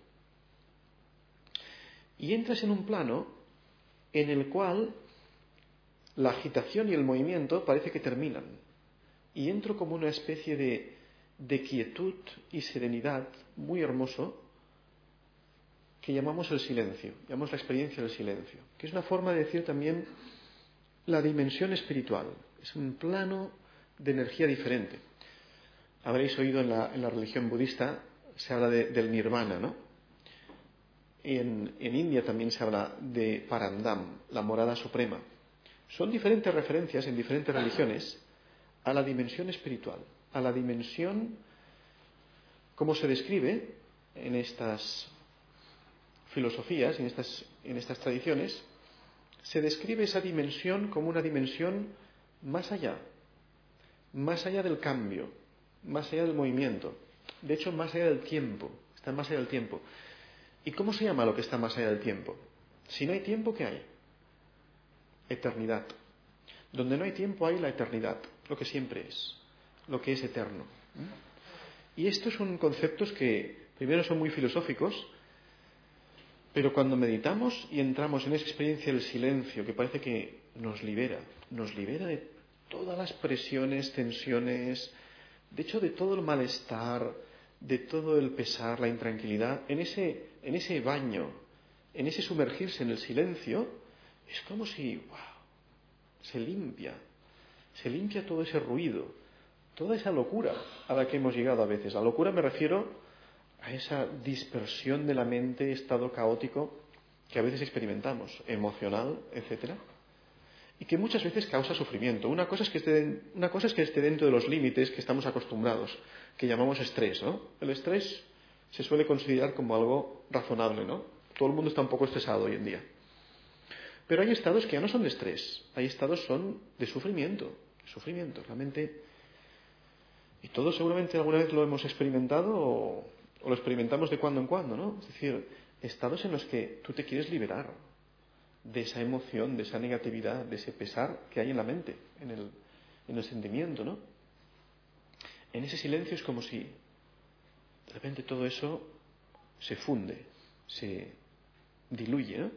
Y entras en un plano en el cual la agitación y el movimiento parece que terminan. Y entro como una especie de quietud y serenidad muy hermoso que llamamos el silencio, llamamos la experiencia del silencio, que es una forma de decir también la dimensión espiritual. Es un plano de energía diferente. Habréis oído en la religión budista, se habla del nirvana, ¿no? En India también se habla de Parandam, la morada suprema. Son diferentes referencias en diferentes religiones a la dimensión espiritual, a la dimensión, como se describe en estas filosofías, en estas tradiciones, se describe esa dimensión como una dimensión más allá del cambio, más allá del movimiento, de hecho más allá del tiempo, está más allá del tiempo. ¿Y cómo se llama lo que está más allá del tiempo? Si no hay tiempo, ¿qué hay? Eternidad. Donde no hay tiempo hay la eternidad, lo que siempre es, lo que es eterno. Y estos son conceptos que primero son muy filosóficos, pero cuando meditamos y entramos en esa experiencia del silencio, que parece que nos libera de todas las presiones, tensiones, de hecho de todo el malestar, de todo el pesar, la intranquilidad, en ese baño, en ese sumergirse en el silencio, es como si, se limpia todo ese ruido, toda esa locura a la que hemos llegado a veces. La locura me refiero a esa dispersión de la mente, estado caótico que a veces experimentamos, emocional, etcétera, y que muchas veces causa sufrimiento. Una cosa es que esté dentro de los límites que estamos acostumbrados, que llamamos estrés, ¿no? El estrés se suele considerar como algo razonable, ¿no? Todo el mundo está un poco estresado hoy en día. Pero hay estados que ya no son de estrés, hay estados son de sufrimiento, la mente. Y todos seguramente alguna vez lo hemos experimentado o lo experimentamos de cuando en cuando, ¿no? Es decir, estados en los que tú te quieres liberar de esa emoción, de esa negatividad, de ese pesar que hay en la mente, en el sentimiento, ¿no? En ese silencio es como si de repente todo eso se funde, se diluye, ¿no?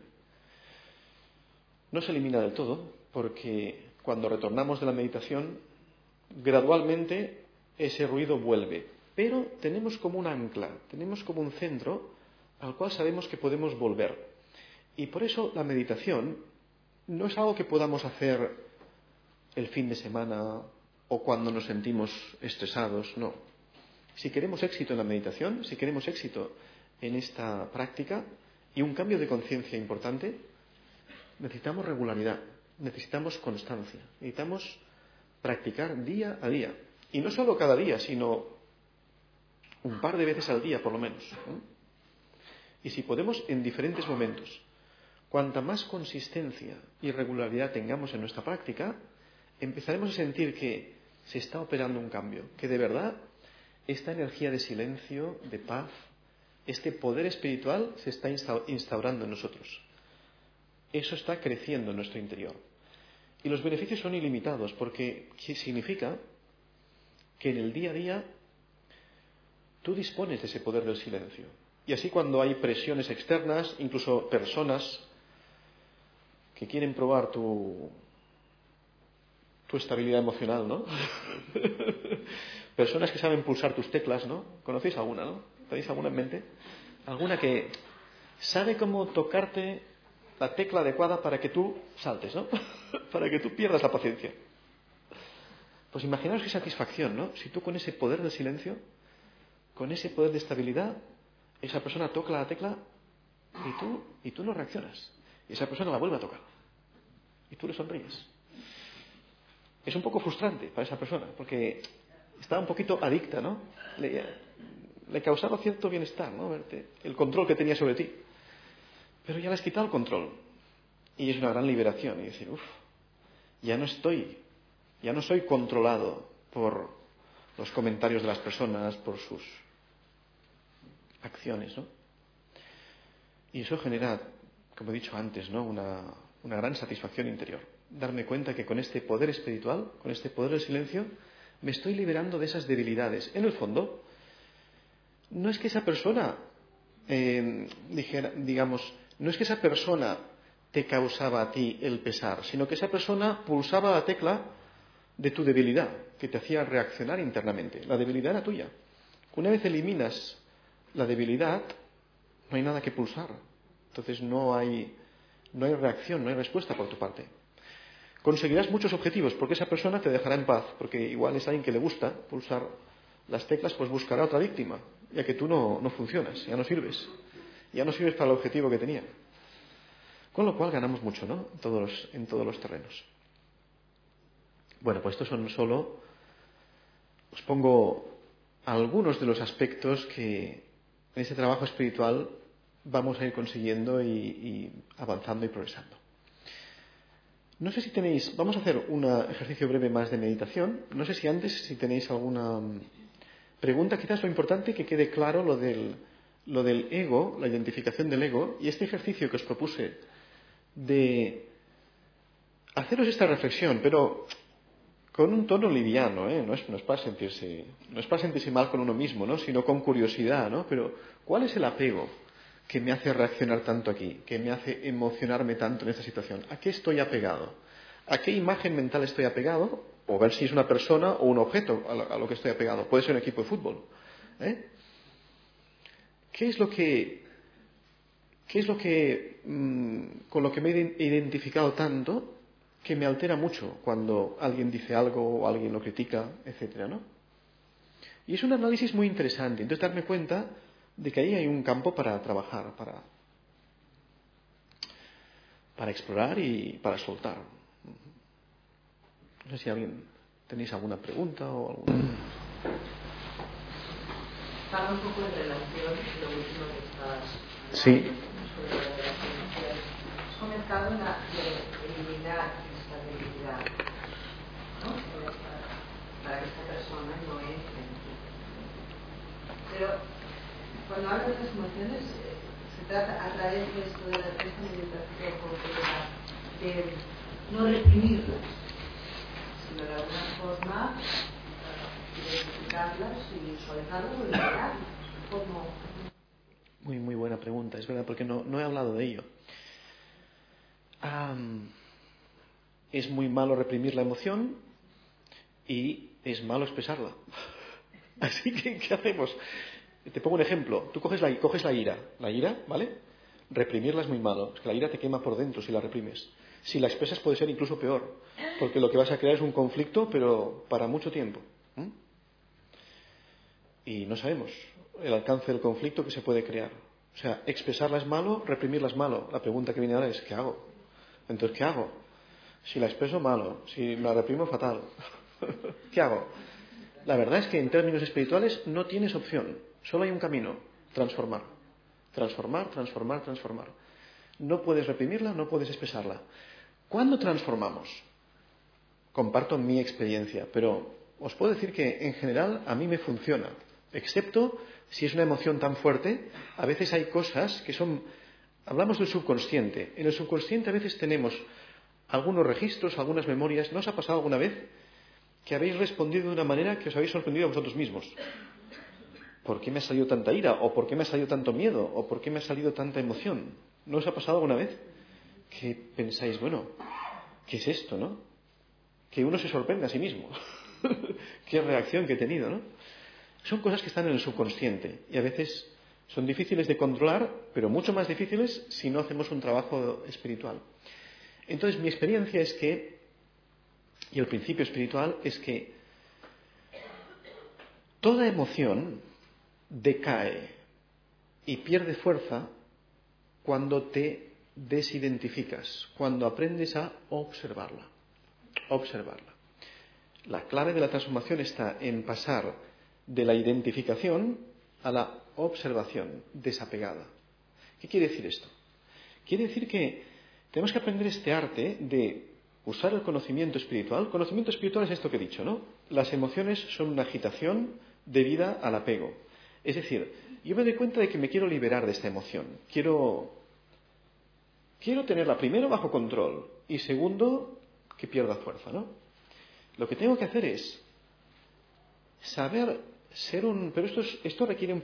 No se elimina del todo, porque cuando retornamos de la meditación, gradualmente ese ruido vuelve. Pero tenemos como un ancla, tenemos como un centro al cual sabemos que podemos volver. Y por eso la meditación no es algo que podamos hacer el fin de semana o cuando nos sentimos estresados, no. Si queremos éxito en la meditación, si queremos éxito en esta práctica y un cambio de conciencia importante, necesitamos regularidad, necesitamos constancia, necesitamos practicar día a día. Y no solo cada día, sino un par de veces al día, por lo menos. Y si podemos, en diferentes momentos. Cuanta más consistencia y regularidad tengamos en nuestra práctica, empezaremos a sentir que se está operando un cambio, que de verdad esta energía de silencio, de paz, este poder espiritual se está instaurando en nosotros. Eso está creciendo en nuestro interior. Y los beneficios son ilimitados, porque significa que en el día a día tú dispones de ese poder del silencio. Y así cuando hay presiones externas, incluso personas que quieren probar tu estabilidad emocional, ¿no? Personas que saben pulsar tus teclas, ¿no? ¿Conocéis alguna, no? ¿Tenéis alguna en mente? Alguna que sabe cómo tocarte la tecla adecuada para que tú saltes, ¿no? Para que tú pierdas la paciencia. Pues imaginaos qué satisfacción, ¿no? Si tú con ese poder del silencio, con ese poder de estabilidad, esa persona toca la tecla y tú no reaccionas. Y esa persona la vuelve a tocar. Y tú le sonríes. Es un poco frustrante para esa persona, porque estaba un poquito adicta, ¿no? Le causaba cierto bienestar, ¿no? Verte, el control que tenía sobre ti. Pero ya le has quitado el control. Y es una gran liberación. Y decir, ya no soy controlado por los comentarios de las personas, por sus acciones, ¿no? Y eso genera, como he dicho antes, ¿no? Una gran satisfacción interior. Darme cuenta que con este poder espiritual, con este poder del silencio, me estoy liberando de esas debilidades. En el fondo, no es que esa persona, no es que esa persona te causaba a ti el pesar, sino que esa persona pulsaba la tecla de tu debilidad, que te hacía reaccionar internamente. La debilidad era tuya. Una vez eliminas la debilidad, no hay nada que pulsar. Entonces no hay reacción, no hay respuesta por tu parte. Conseguirás muchos objetivos porque esa persona te dejará en paz, porque igual es alguien que le gusta pulsar las teclas, pues buscará otra víctima, ya que tú no funcionas, ya no sirves para el objetivo que tenía. Con lo cual ganamos mucho, ¿no? En todos los terrenos. Bueno, pues estos son solo, os pongo algunos de los aspectos que en este trabajo espiritual vamos a ir consiguiendo y avanzando y progresando. No sé si vamos a hacer un ejercicio breve más de meditación. No sé si tenéis alguna pregunta. Quizás lo importante que quede claro lo del ego, la identificación del ego, y este ejercicio que os propuse de haceros esta reflexión, pero con un tono liviano, ¿eh? No es para sentirse mal con uno mismo, ¿no? Sino con curiosidad, ¿no? Pero ¿cuál es el apego que me hace reaccionar tanto aquí, que me hace emocionarme tanto en esta situación? ¿A qué estoy apegado? ¿A qué imagen mental estoy apegado? O ver si es una persona o un objeto a lo que estoy apegado. Puede ser un equipo de fútbol. ¿Qué es lo que con lo que me he identificado tanto que me altera mucho cuando alguien dice algo o alguien lo critica, etcétera, ¿no? Y es un análisis muy interesante. Entonces darme cuenta de que ahí hay un campo para trabajar, para explorar y para soltar. No sé si tenéis alguna pregunta o alguna. Estaba un poco en relación con lo último que estabas hablando, Sí. sobre las emociones. Has comentado de eliminar esta debilidad, ¿no? Para que esta persona no entre en ti. Pero cuando hablas de las emociones, se trata a través de esto de esta meditación concreta de no reprimirlas, sino de alguna forma identificarlas y soltarlas o liberarlas. Muy buena pregunta, es verdad, porque no he hablado de ello. Es muy malo reprimir la emoción y es malo expresarla. Así que, ¿qué hacemos? Te pongo un ejemplo. Tú coges la ira. La ira, ¿vale? Reprimirla es muy malo. Es que la ira te quema por dentro si la reprimes. Si la expresas puede ser incluso peor, porque lo que vas a crear es un conflicto, pero para mucho tiempo. Y no sabemos el alcance del conflicto que se puede crear. O sea, expresarla es malo, reprimirla es malo. La pregunta que viene ahora es, ¿qué hago? Entonces, ¿qué hago? Si la expreso, malo. Si la reprimo, fatal. ¿Qué hago? La verdad es que en términos espirituales no tienes opción. Solo hay un camino: transformar. Transformar, transformar, transformar. No puedes reprimirla, no puedes expresarla. ¿Cuándo transformamos? Comparto mi experiencia, pero os puedo decir que en general a mí me funciona. Excepto si es una emoción tan fuerte, a veces hay cosas que son. Hablamos del subconsciente. En el subconsciente a veces tenemos algunos registros, algunas memorias. ¿No os ha pasado alguna vez que habéis respondido de una manera que os habéis sorprendido a vosotros mismos? ¿Por qué me ha salido tanta ira? ¿O por qué me ha salido tanto miedo? ¿O por qué me ha salido tanta emoción? ¿No os ha pasado alguna vez que pensáis, bueno, ¿qué es esto, no? Que uno se sorprende a sí mismo. ¿Qué reacción que he tenido, no? Son cosas que están en el subconsciente y a veces son difíciles de controlar, pero mucho más difíciles si no hacemos un trabajo espiritual. Entonces, mi experiencia es que, y el principio espiritual es que toda emoción decae y pierde fuerza cuando te desidentificas, cuando aprendes a observarla. Observarla. La clave de la transformación está en pasar de la identificación a la observación desapegada. ¿Qué quiere decir esto? Quiere decir que tenemos que aprender este arte de usar el conocimiento espiritual. Conocimiento espiritual es esto que he dicho, ¿no? Las emociones son una agitación debida al apego. Es decir, yo me doy cuenta de que me quiero liberar de esta emoción. Quiero tenerla primero bajo control y segundo que pierda fuerza, ¿no? Lo que tengo que hacer es saber ser pero esto requiere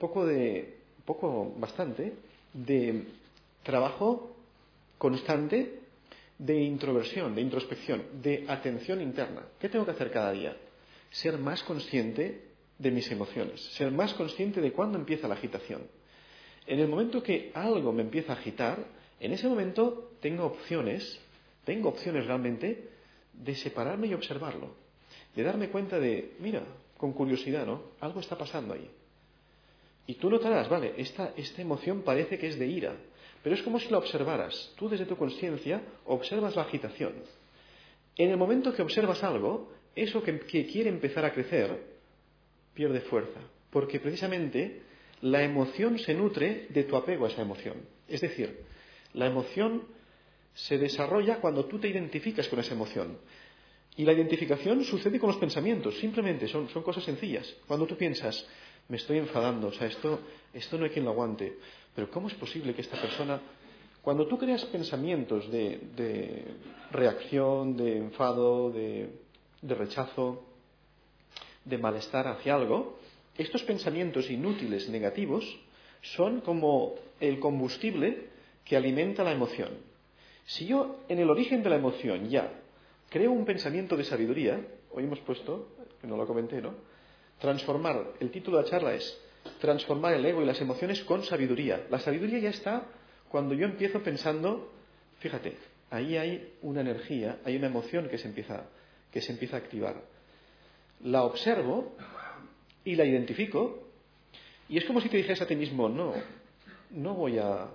bastante de trabajo constante, de introversión, de introspección, de atención interna. ¿Qué tengo que hacer cada día? Ser más consciente de mis emociones, ser más consciente de cuándo empieza la agitación. En el momento que algo me empieza a agitar, en ese momento tengo opciones realmente de separarme y observarlo, de darme cuenta de, mira, con curiosidad, ¿no? Algo está pasando ahí. Y tú notarás, vale, esta emoción parece que es de ira, pero es como si la observaras. Tú desde tu conciencia observas la agitación. En el momento que observas algo, eso que quiere empezar a crecer, pierde fuerza. Porque precisamente la emoción se nutre de tu apego a esa emoción. Es decir, la emoción se desarrolla cuando tú te identificas con esa emoción. Y la identificación sucede con los pensamientos. Simplemente son cosas sencillas. Cuando tú piensas, me estoy enfadando, o sea, esto no hay quien lo aguante. Pero ¿cómo es posible que esta persona... Cuando tú creas pensamientos de reacción, de enfado, de rechazo, de malestar hacia algo, estos pensamientos inútiles, negativos, son como el combustible que alimenta la emoción. Si yo en el origen de la emoción ya creo un pensamiento de sabiduría, hoy hemos puesto, que no lo comenté, ¿no? Transformar, el título de la charla es transformar el ego y las emociones con sabiduría. La sabiduría ya está cuando yo empiezo pensando, fíjate, ahí hay una energía, hay una emoción que se empieza a activar. La observo y la identifico y es como si te dijeras a ti mismo, no voy a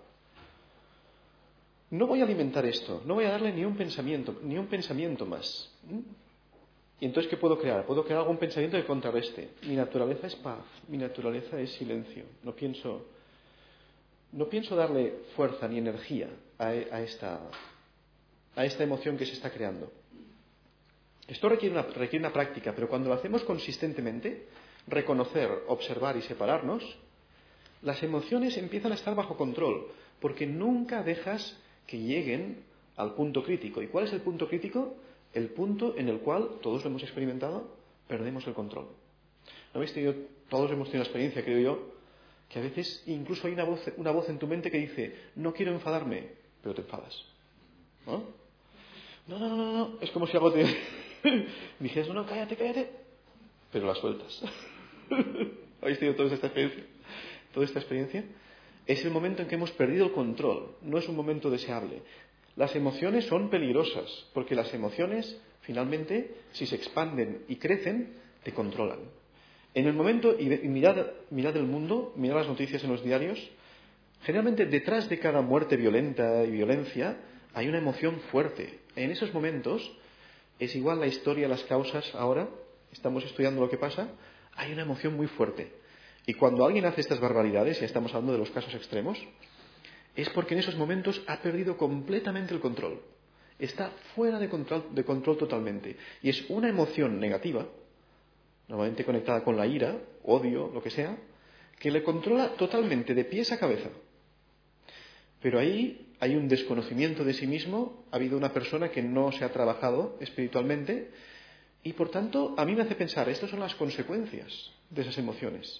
alimentar esto, no voy a darle ni un pensamiento más. Y entonces, ¿qué puedo crear? Puedo crear algún pensamiento que contrarreste. Mi naturaleza es paz, mi naturaleza es silencio. No pienso darle fuerza ni energía a esta emoción que se está creando. Esto requiere una práctica, pero cuando lo hacemos consistentemente, reconocer, observar y separarnos, las emociones empiezan a estar bajo control, porque nunca dejas que lleguen al punto crítico. ¿Y cuál es el punto crítico? El punto en el cual, todos lo hemos experimentado, perdemos el control. ¿No habéis tenido, todos hemos tenido la experiencia, creo yo, que a veces incluso hay una voz en tu mente que dice, no quiero enfadarme, pero te enfadas? ¿No? No, es como si algo te dijeras, no, cállate, pero la sueltas. ¿Habéis tenido toda esta experiencia? Es el momento en que hemos perdido el control, no es un momento deseable. Las emociones son peligrosas, porque las emociones, finalmente, si se expanden y crecen, te controlan. En el momento, y mirad el mundo, mirad las noticias en los diarios, generalmente detrás de cada muerte violenta y violencia hay una emoción fuerte. En esos momentos, es igual la historia, las causas, ahora, estamos estudiando lo que pasa, hay una emoción muy fuerte. Y cuando alguien hace estas barbaridades, ya estamos hablando de los casos extremos, es porque en esos momentos ha perdido completamente el control. Está fuera de control totalmente. Y es una emoción negativa, normalmente conectada con la ira, odio, lo que sea, que le controla totalmente, de pies a cabeza. Pero ahí hay un desconocimiento de sí mismo, ha habido una persona que no se ha trabajado espiritualmente, y por tanto a mí me hace pensar, estas son las consecuencias de esas emociones.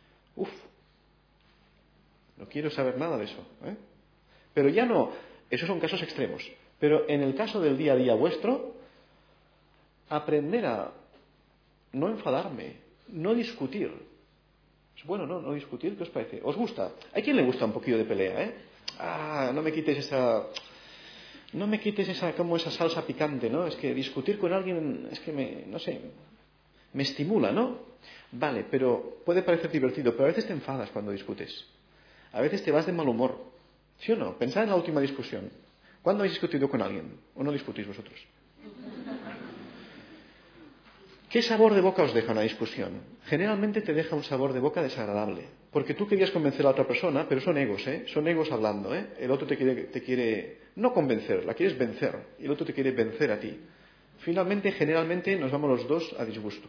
No quiero saber nada de eso, ¿eh? Pero ya no, esos son casos extremos. Pero en el caso del día a día vuestro, aprender a no enfadarme, no discutir. Bueno, no discutir, ¿qué os parece? ¿Os gusta? ¿A quién le gusta un poquillo de pelea, eh? No me quites esa como esa salsa picante, ¿no? Es que discutir con alguien es que me estimula, ¿no? Vale, pero puede parecer divertido, pero a veces te enfadas cuando discutes. A veces te vas de mal humor. ¿Sí o no? Pensad en la última discusión. ¿Cuándo habéis discutido con alguien? ¿O no discutís vosotros? ¿Qué sabor de boca os deja una discusión? Generalmente te deja un sabor de boca desagradable. Porque tú querías convencer a la otra persona, pero son egos, ¿eh? Son egos hablando, ¿eh? El otro te quiere no convencer, la quieres vencer. Y el otro te quiere vencer a ti. Finalmente, generalmente, nos vamos los dos a disgusto.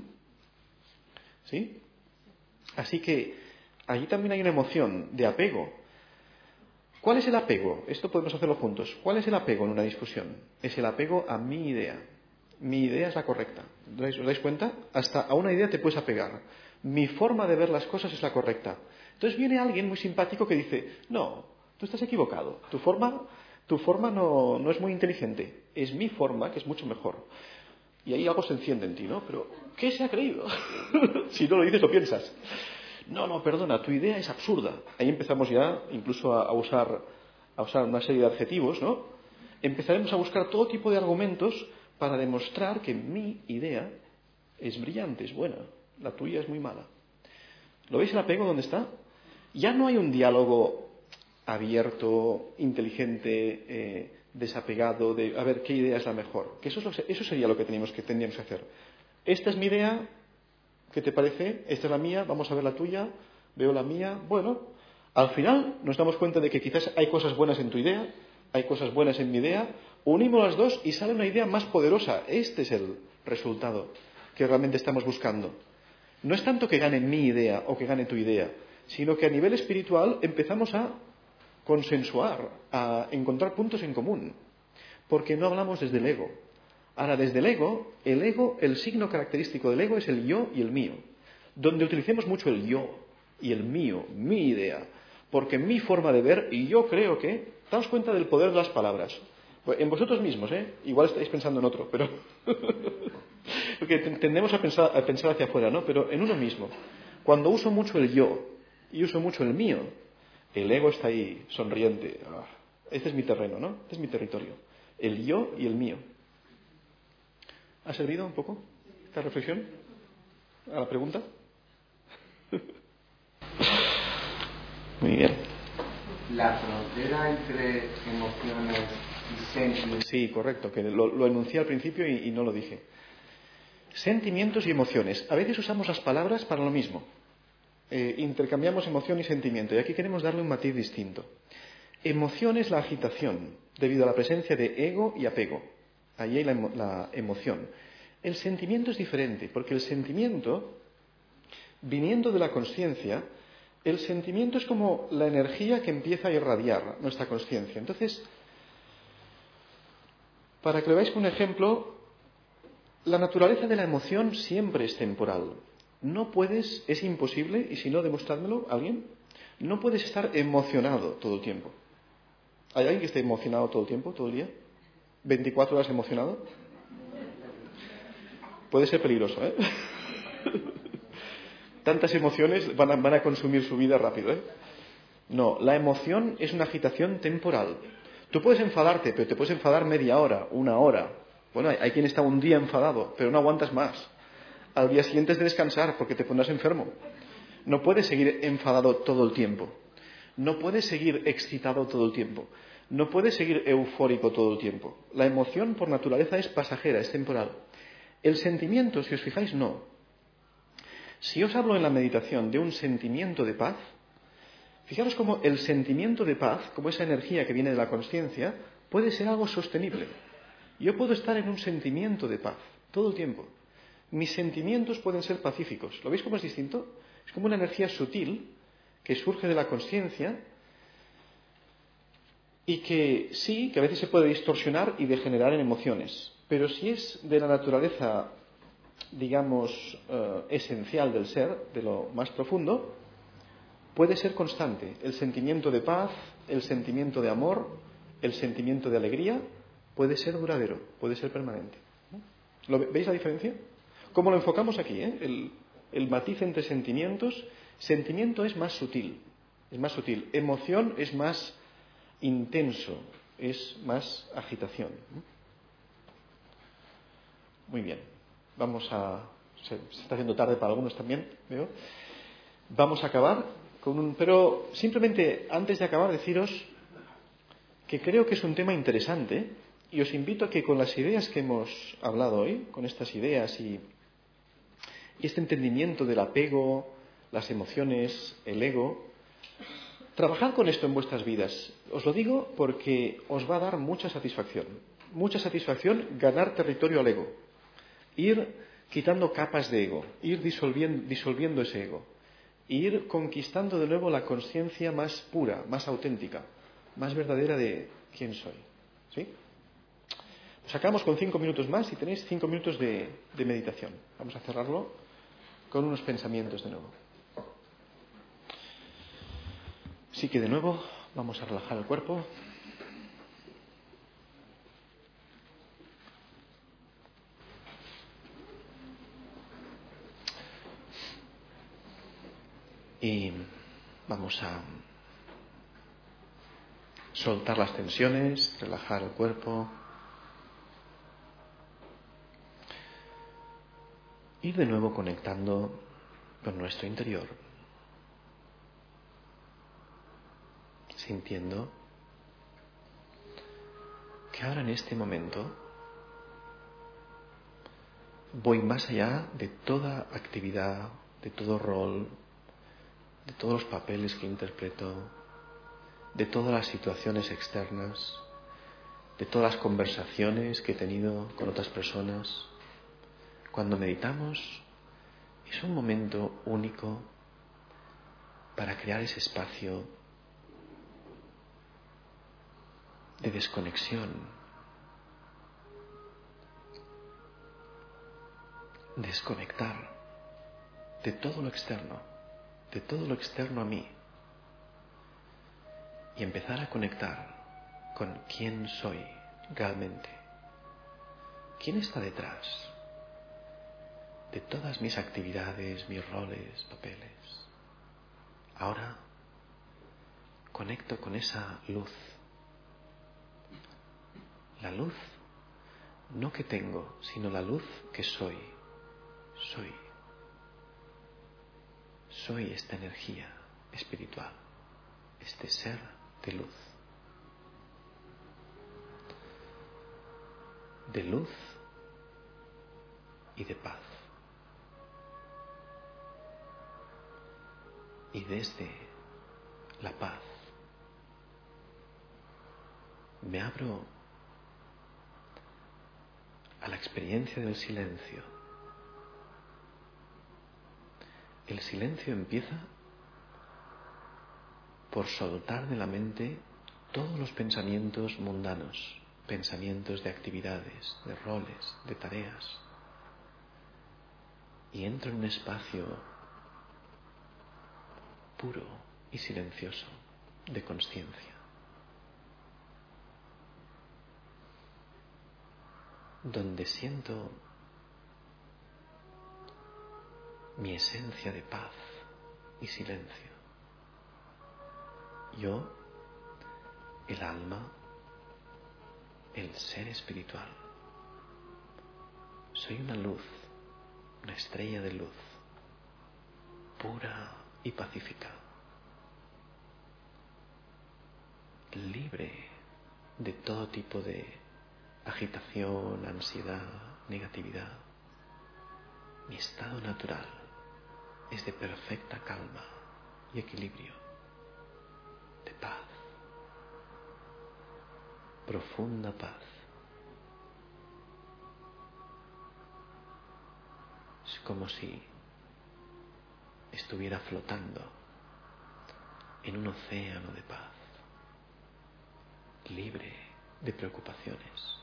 ¿Sí? Así que allí también hay una emoción de apego. ¿Cuál es el apego? Esto podemos hacerlo juntos. ¿Cuál es el apego en una discusión? Es el apego a mi idea. Mi idea es la correcta. ¿Os dais cuenta? Hasta a una idea te puedes apegar. Mi forma de ver las cosas es la correcta. Entonces viene alguien muy simpático que dice, no, tú estás equivocado. Tu forma no es muy inteligente. Es mi forma, que es mucho mejor. Y ahí algo se enciende en ti, ¿no? Pero, ¿qué se ha creído? Si no lo dices, lo piensas. No, perdona, tu idea es absurda. Ahí empezamos ya incluso a usar una serie de adjetivos, ¿no? Empezaremos a buscar todo tipo de argumentos para demostrar que mi idea es brillante, es buena. La tuya es muy mala. ¿Lo veis el apego dónde está? Ya no hay un diálogo abierto, inteligente, desapegado, de a ver qué idea es la mejor. Que eso sería lo que tendríamos que hacer. Esta es mi idea, ¿qué te parece? Esta es la mía, vamos a ver la tuya, veo la mía. Bueno, al final nos damos cuenta de que quizás hay cosas buenas en tu idea, hay cosas buenas en mi idea, unimos las dos y sale una idea más poderosa. Este es el resultado que realmente estamos buscando. No es tanto que gane mi idea o que gane tu idea, sino que a nivel espiritual empezamos a consensuar, a encontrar puntos en común, porque no hablamos desde el ego. Ahora, desde el ego, el signo característico del ego es el yo y el mío, donde utilicemos mucho el yo y el mío, mi idea, porque mi forma de ver, y yo creo que, daos cuenta del poder de las palabras. Pues en vosotros mismos, igual estáis pensando en otro, pero porque tendemos a pensar hacia afuera, ¿no? Pero en uno mismo. Cuando uso mucho el yo y uso mucho el mío, el ego está ahí, sonriente. Este es mi terreno, ¿no? Este es mi territorio. El yo y el mío. ¿Ha servido un poco esta reflexión a la pregunta? Muy bien. La frontera entre emociones y sentimientos. Sí, correcto, que lo enuncié al principio y no lo dije. Sentimientos y emociones. A veces usamos las palabras para lo mismo. Intercambiamos emoción y sentimiento, y aquí queremos darle un matiz distinto. Emoción es la agitación, debido a la presencia de ego y apego. Ahí hay la emoción. El sentimiento es diferente, porque el sentimiento, viniendo de la consciencia, el sentimiento es como la energía que empieza a irradiar nuestra consciencia. Entonces, para que lo veáis con un ejemplo, la naturaleza de la emoción siempre es temporal. No puedes, es imposible, y si no, demostrádmelo, ¿alguien? No puedes estar emocionado todo el tiempo. ¿Hay alguien que esté emocionado todo el tiempo, todo el día? ¿24 horas emocionado? Puede ser peligroso, ¿eh? Tantas emociones van a consumir su vida rápido, ¿eh? No, la emoción es una agitación temporal. Tú puedes enfadarte, pero te puedes enfadar media hora, una hora. Bueno, hay quien está un día enfadado, pero no aguantas más. Al día siguiente es de descansar porque te pondrás enfermo. No puedes seguir enfadado todo el tiempo. No puedes seguir excitado todo el tiempo. No puedes seguir eufórico todo el tiempo. La emoción por naturaleza es pasajera, es temporal. El sentimiento, si os fijáis, no. Si os hablo en la meditación de un sentimiento de paz, fijaros cómo el sentimiento de paz, como esa energía que viene de la consciencia, puede ser algo sostenible. Yo puedo estar en un sentimiento de paz todo el tiempo. Mis sentimientos pueden ser pacíficos. ¿Lo veis cómo es distinto? Es como una energía sutil que surge de la consciencia y que sí, que a veces se puede distorsionar y degenerar en emociones. Pero si es de la naturaleza, digamos, esencial del ser, de lo más profundo, puede ser constante. El sentimiento de paz, el sentimiento de amor, el sentimiento de alegría, puede ser duradero, puede ser permanente. ¿Veis la diferencia? ¿Cómo lo enfocamos aquí? El matiz entre sentimientos. Sentimiento es más sutil, Emoción es más intenso, es más agitación. Muy bien. Se está haciendo tarde para algunos también, veo. Vamos a acabar pero simplemente antes de acabar deciros que creo que es un tema interesante y os invito a que con las ideas que hemos hablado hoy, con estas ideas y este entendimiento del apego, las emociones, el ego, trabajad con esto en vuestras vidas. Os lo digo porque os va a dar mucha satisfacción ganar territorio al ego, ir quitando capas de ego, ir disolviendo ese ego, ir conquistando de nuevo la conciencia más pura, más auténtica, más verdadera de quién soy. ¿Sí? Nos acabamos con 5 minutos más y tenéis 5 minutos de meditación. Vamos a cerrarlo con unos pensamientos de nuevo. Así que de nuevo vamos a relajar el cuerpo. Y vamos a soltar las tensiones, relajar el cuerpo. Ir de nuevo conectando con nuestro interior. Sintiendo que ahora en este momento voy más allá de toda actividad, de todo rol, de todos los papeles que interpreto, de todas las situaciones externas, de todas las conversaciones que he tenido con otras personas. Cuando meditamos es un momento único para crear ese espacio de desconexión, desconectar de todo lo externo a mí y empezar a conectar con quién soy realmente, quién está detrás de todas mis actividades, mis roles, papeles. Ahora conecto con esa luz. La luz no que tengo, sino la luz que soy. Soy esta energía espiritual, este ser de luz. De luz y de paz. Y desde la paz me abro a la experiencia del silencio. El silencio empieza por soltar de la mente todos los pensamientos mundanos, pensamientos de actividades, de roles, de tareas. Y entro en un espacio puro y silencioso de consciencia, donde siento mi esencia de paz y silencio. Yo, el alma, el ser espiritual, soy una luz, una estrella de luz, pura y pacífica, libre de todo tipo de agitación, ansiedad, negatividad. Mi estado natural es de perfecta calma y equilibrio, de paz, profunda paz. Es como si estuviera flotando en un océano de paz, libre de preocupaciones,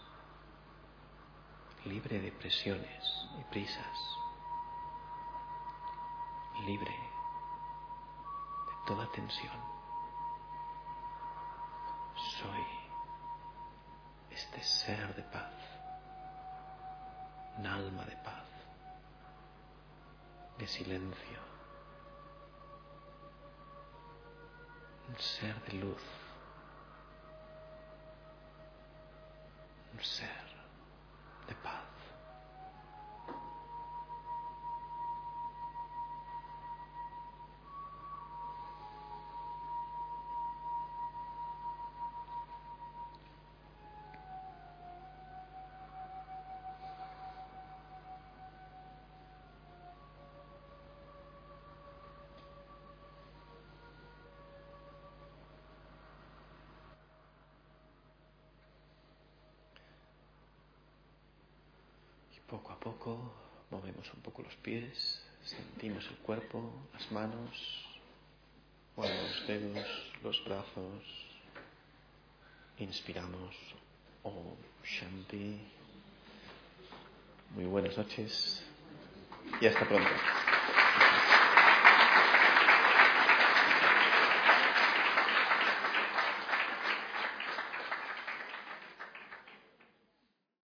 libre de presiones y prisas, libre de toda tensión. Soy este ser de paz, un alma de paz, de silencio, un ser de luz, un ser de paz. Poco a poco movemos un poco los pies, sentimos el cuerpo, las manos, movemos los dedos, los brazos. Inspiramos. Om Shanti. Muy buenas noches y hasta pronto.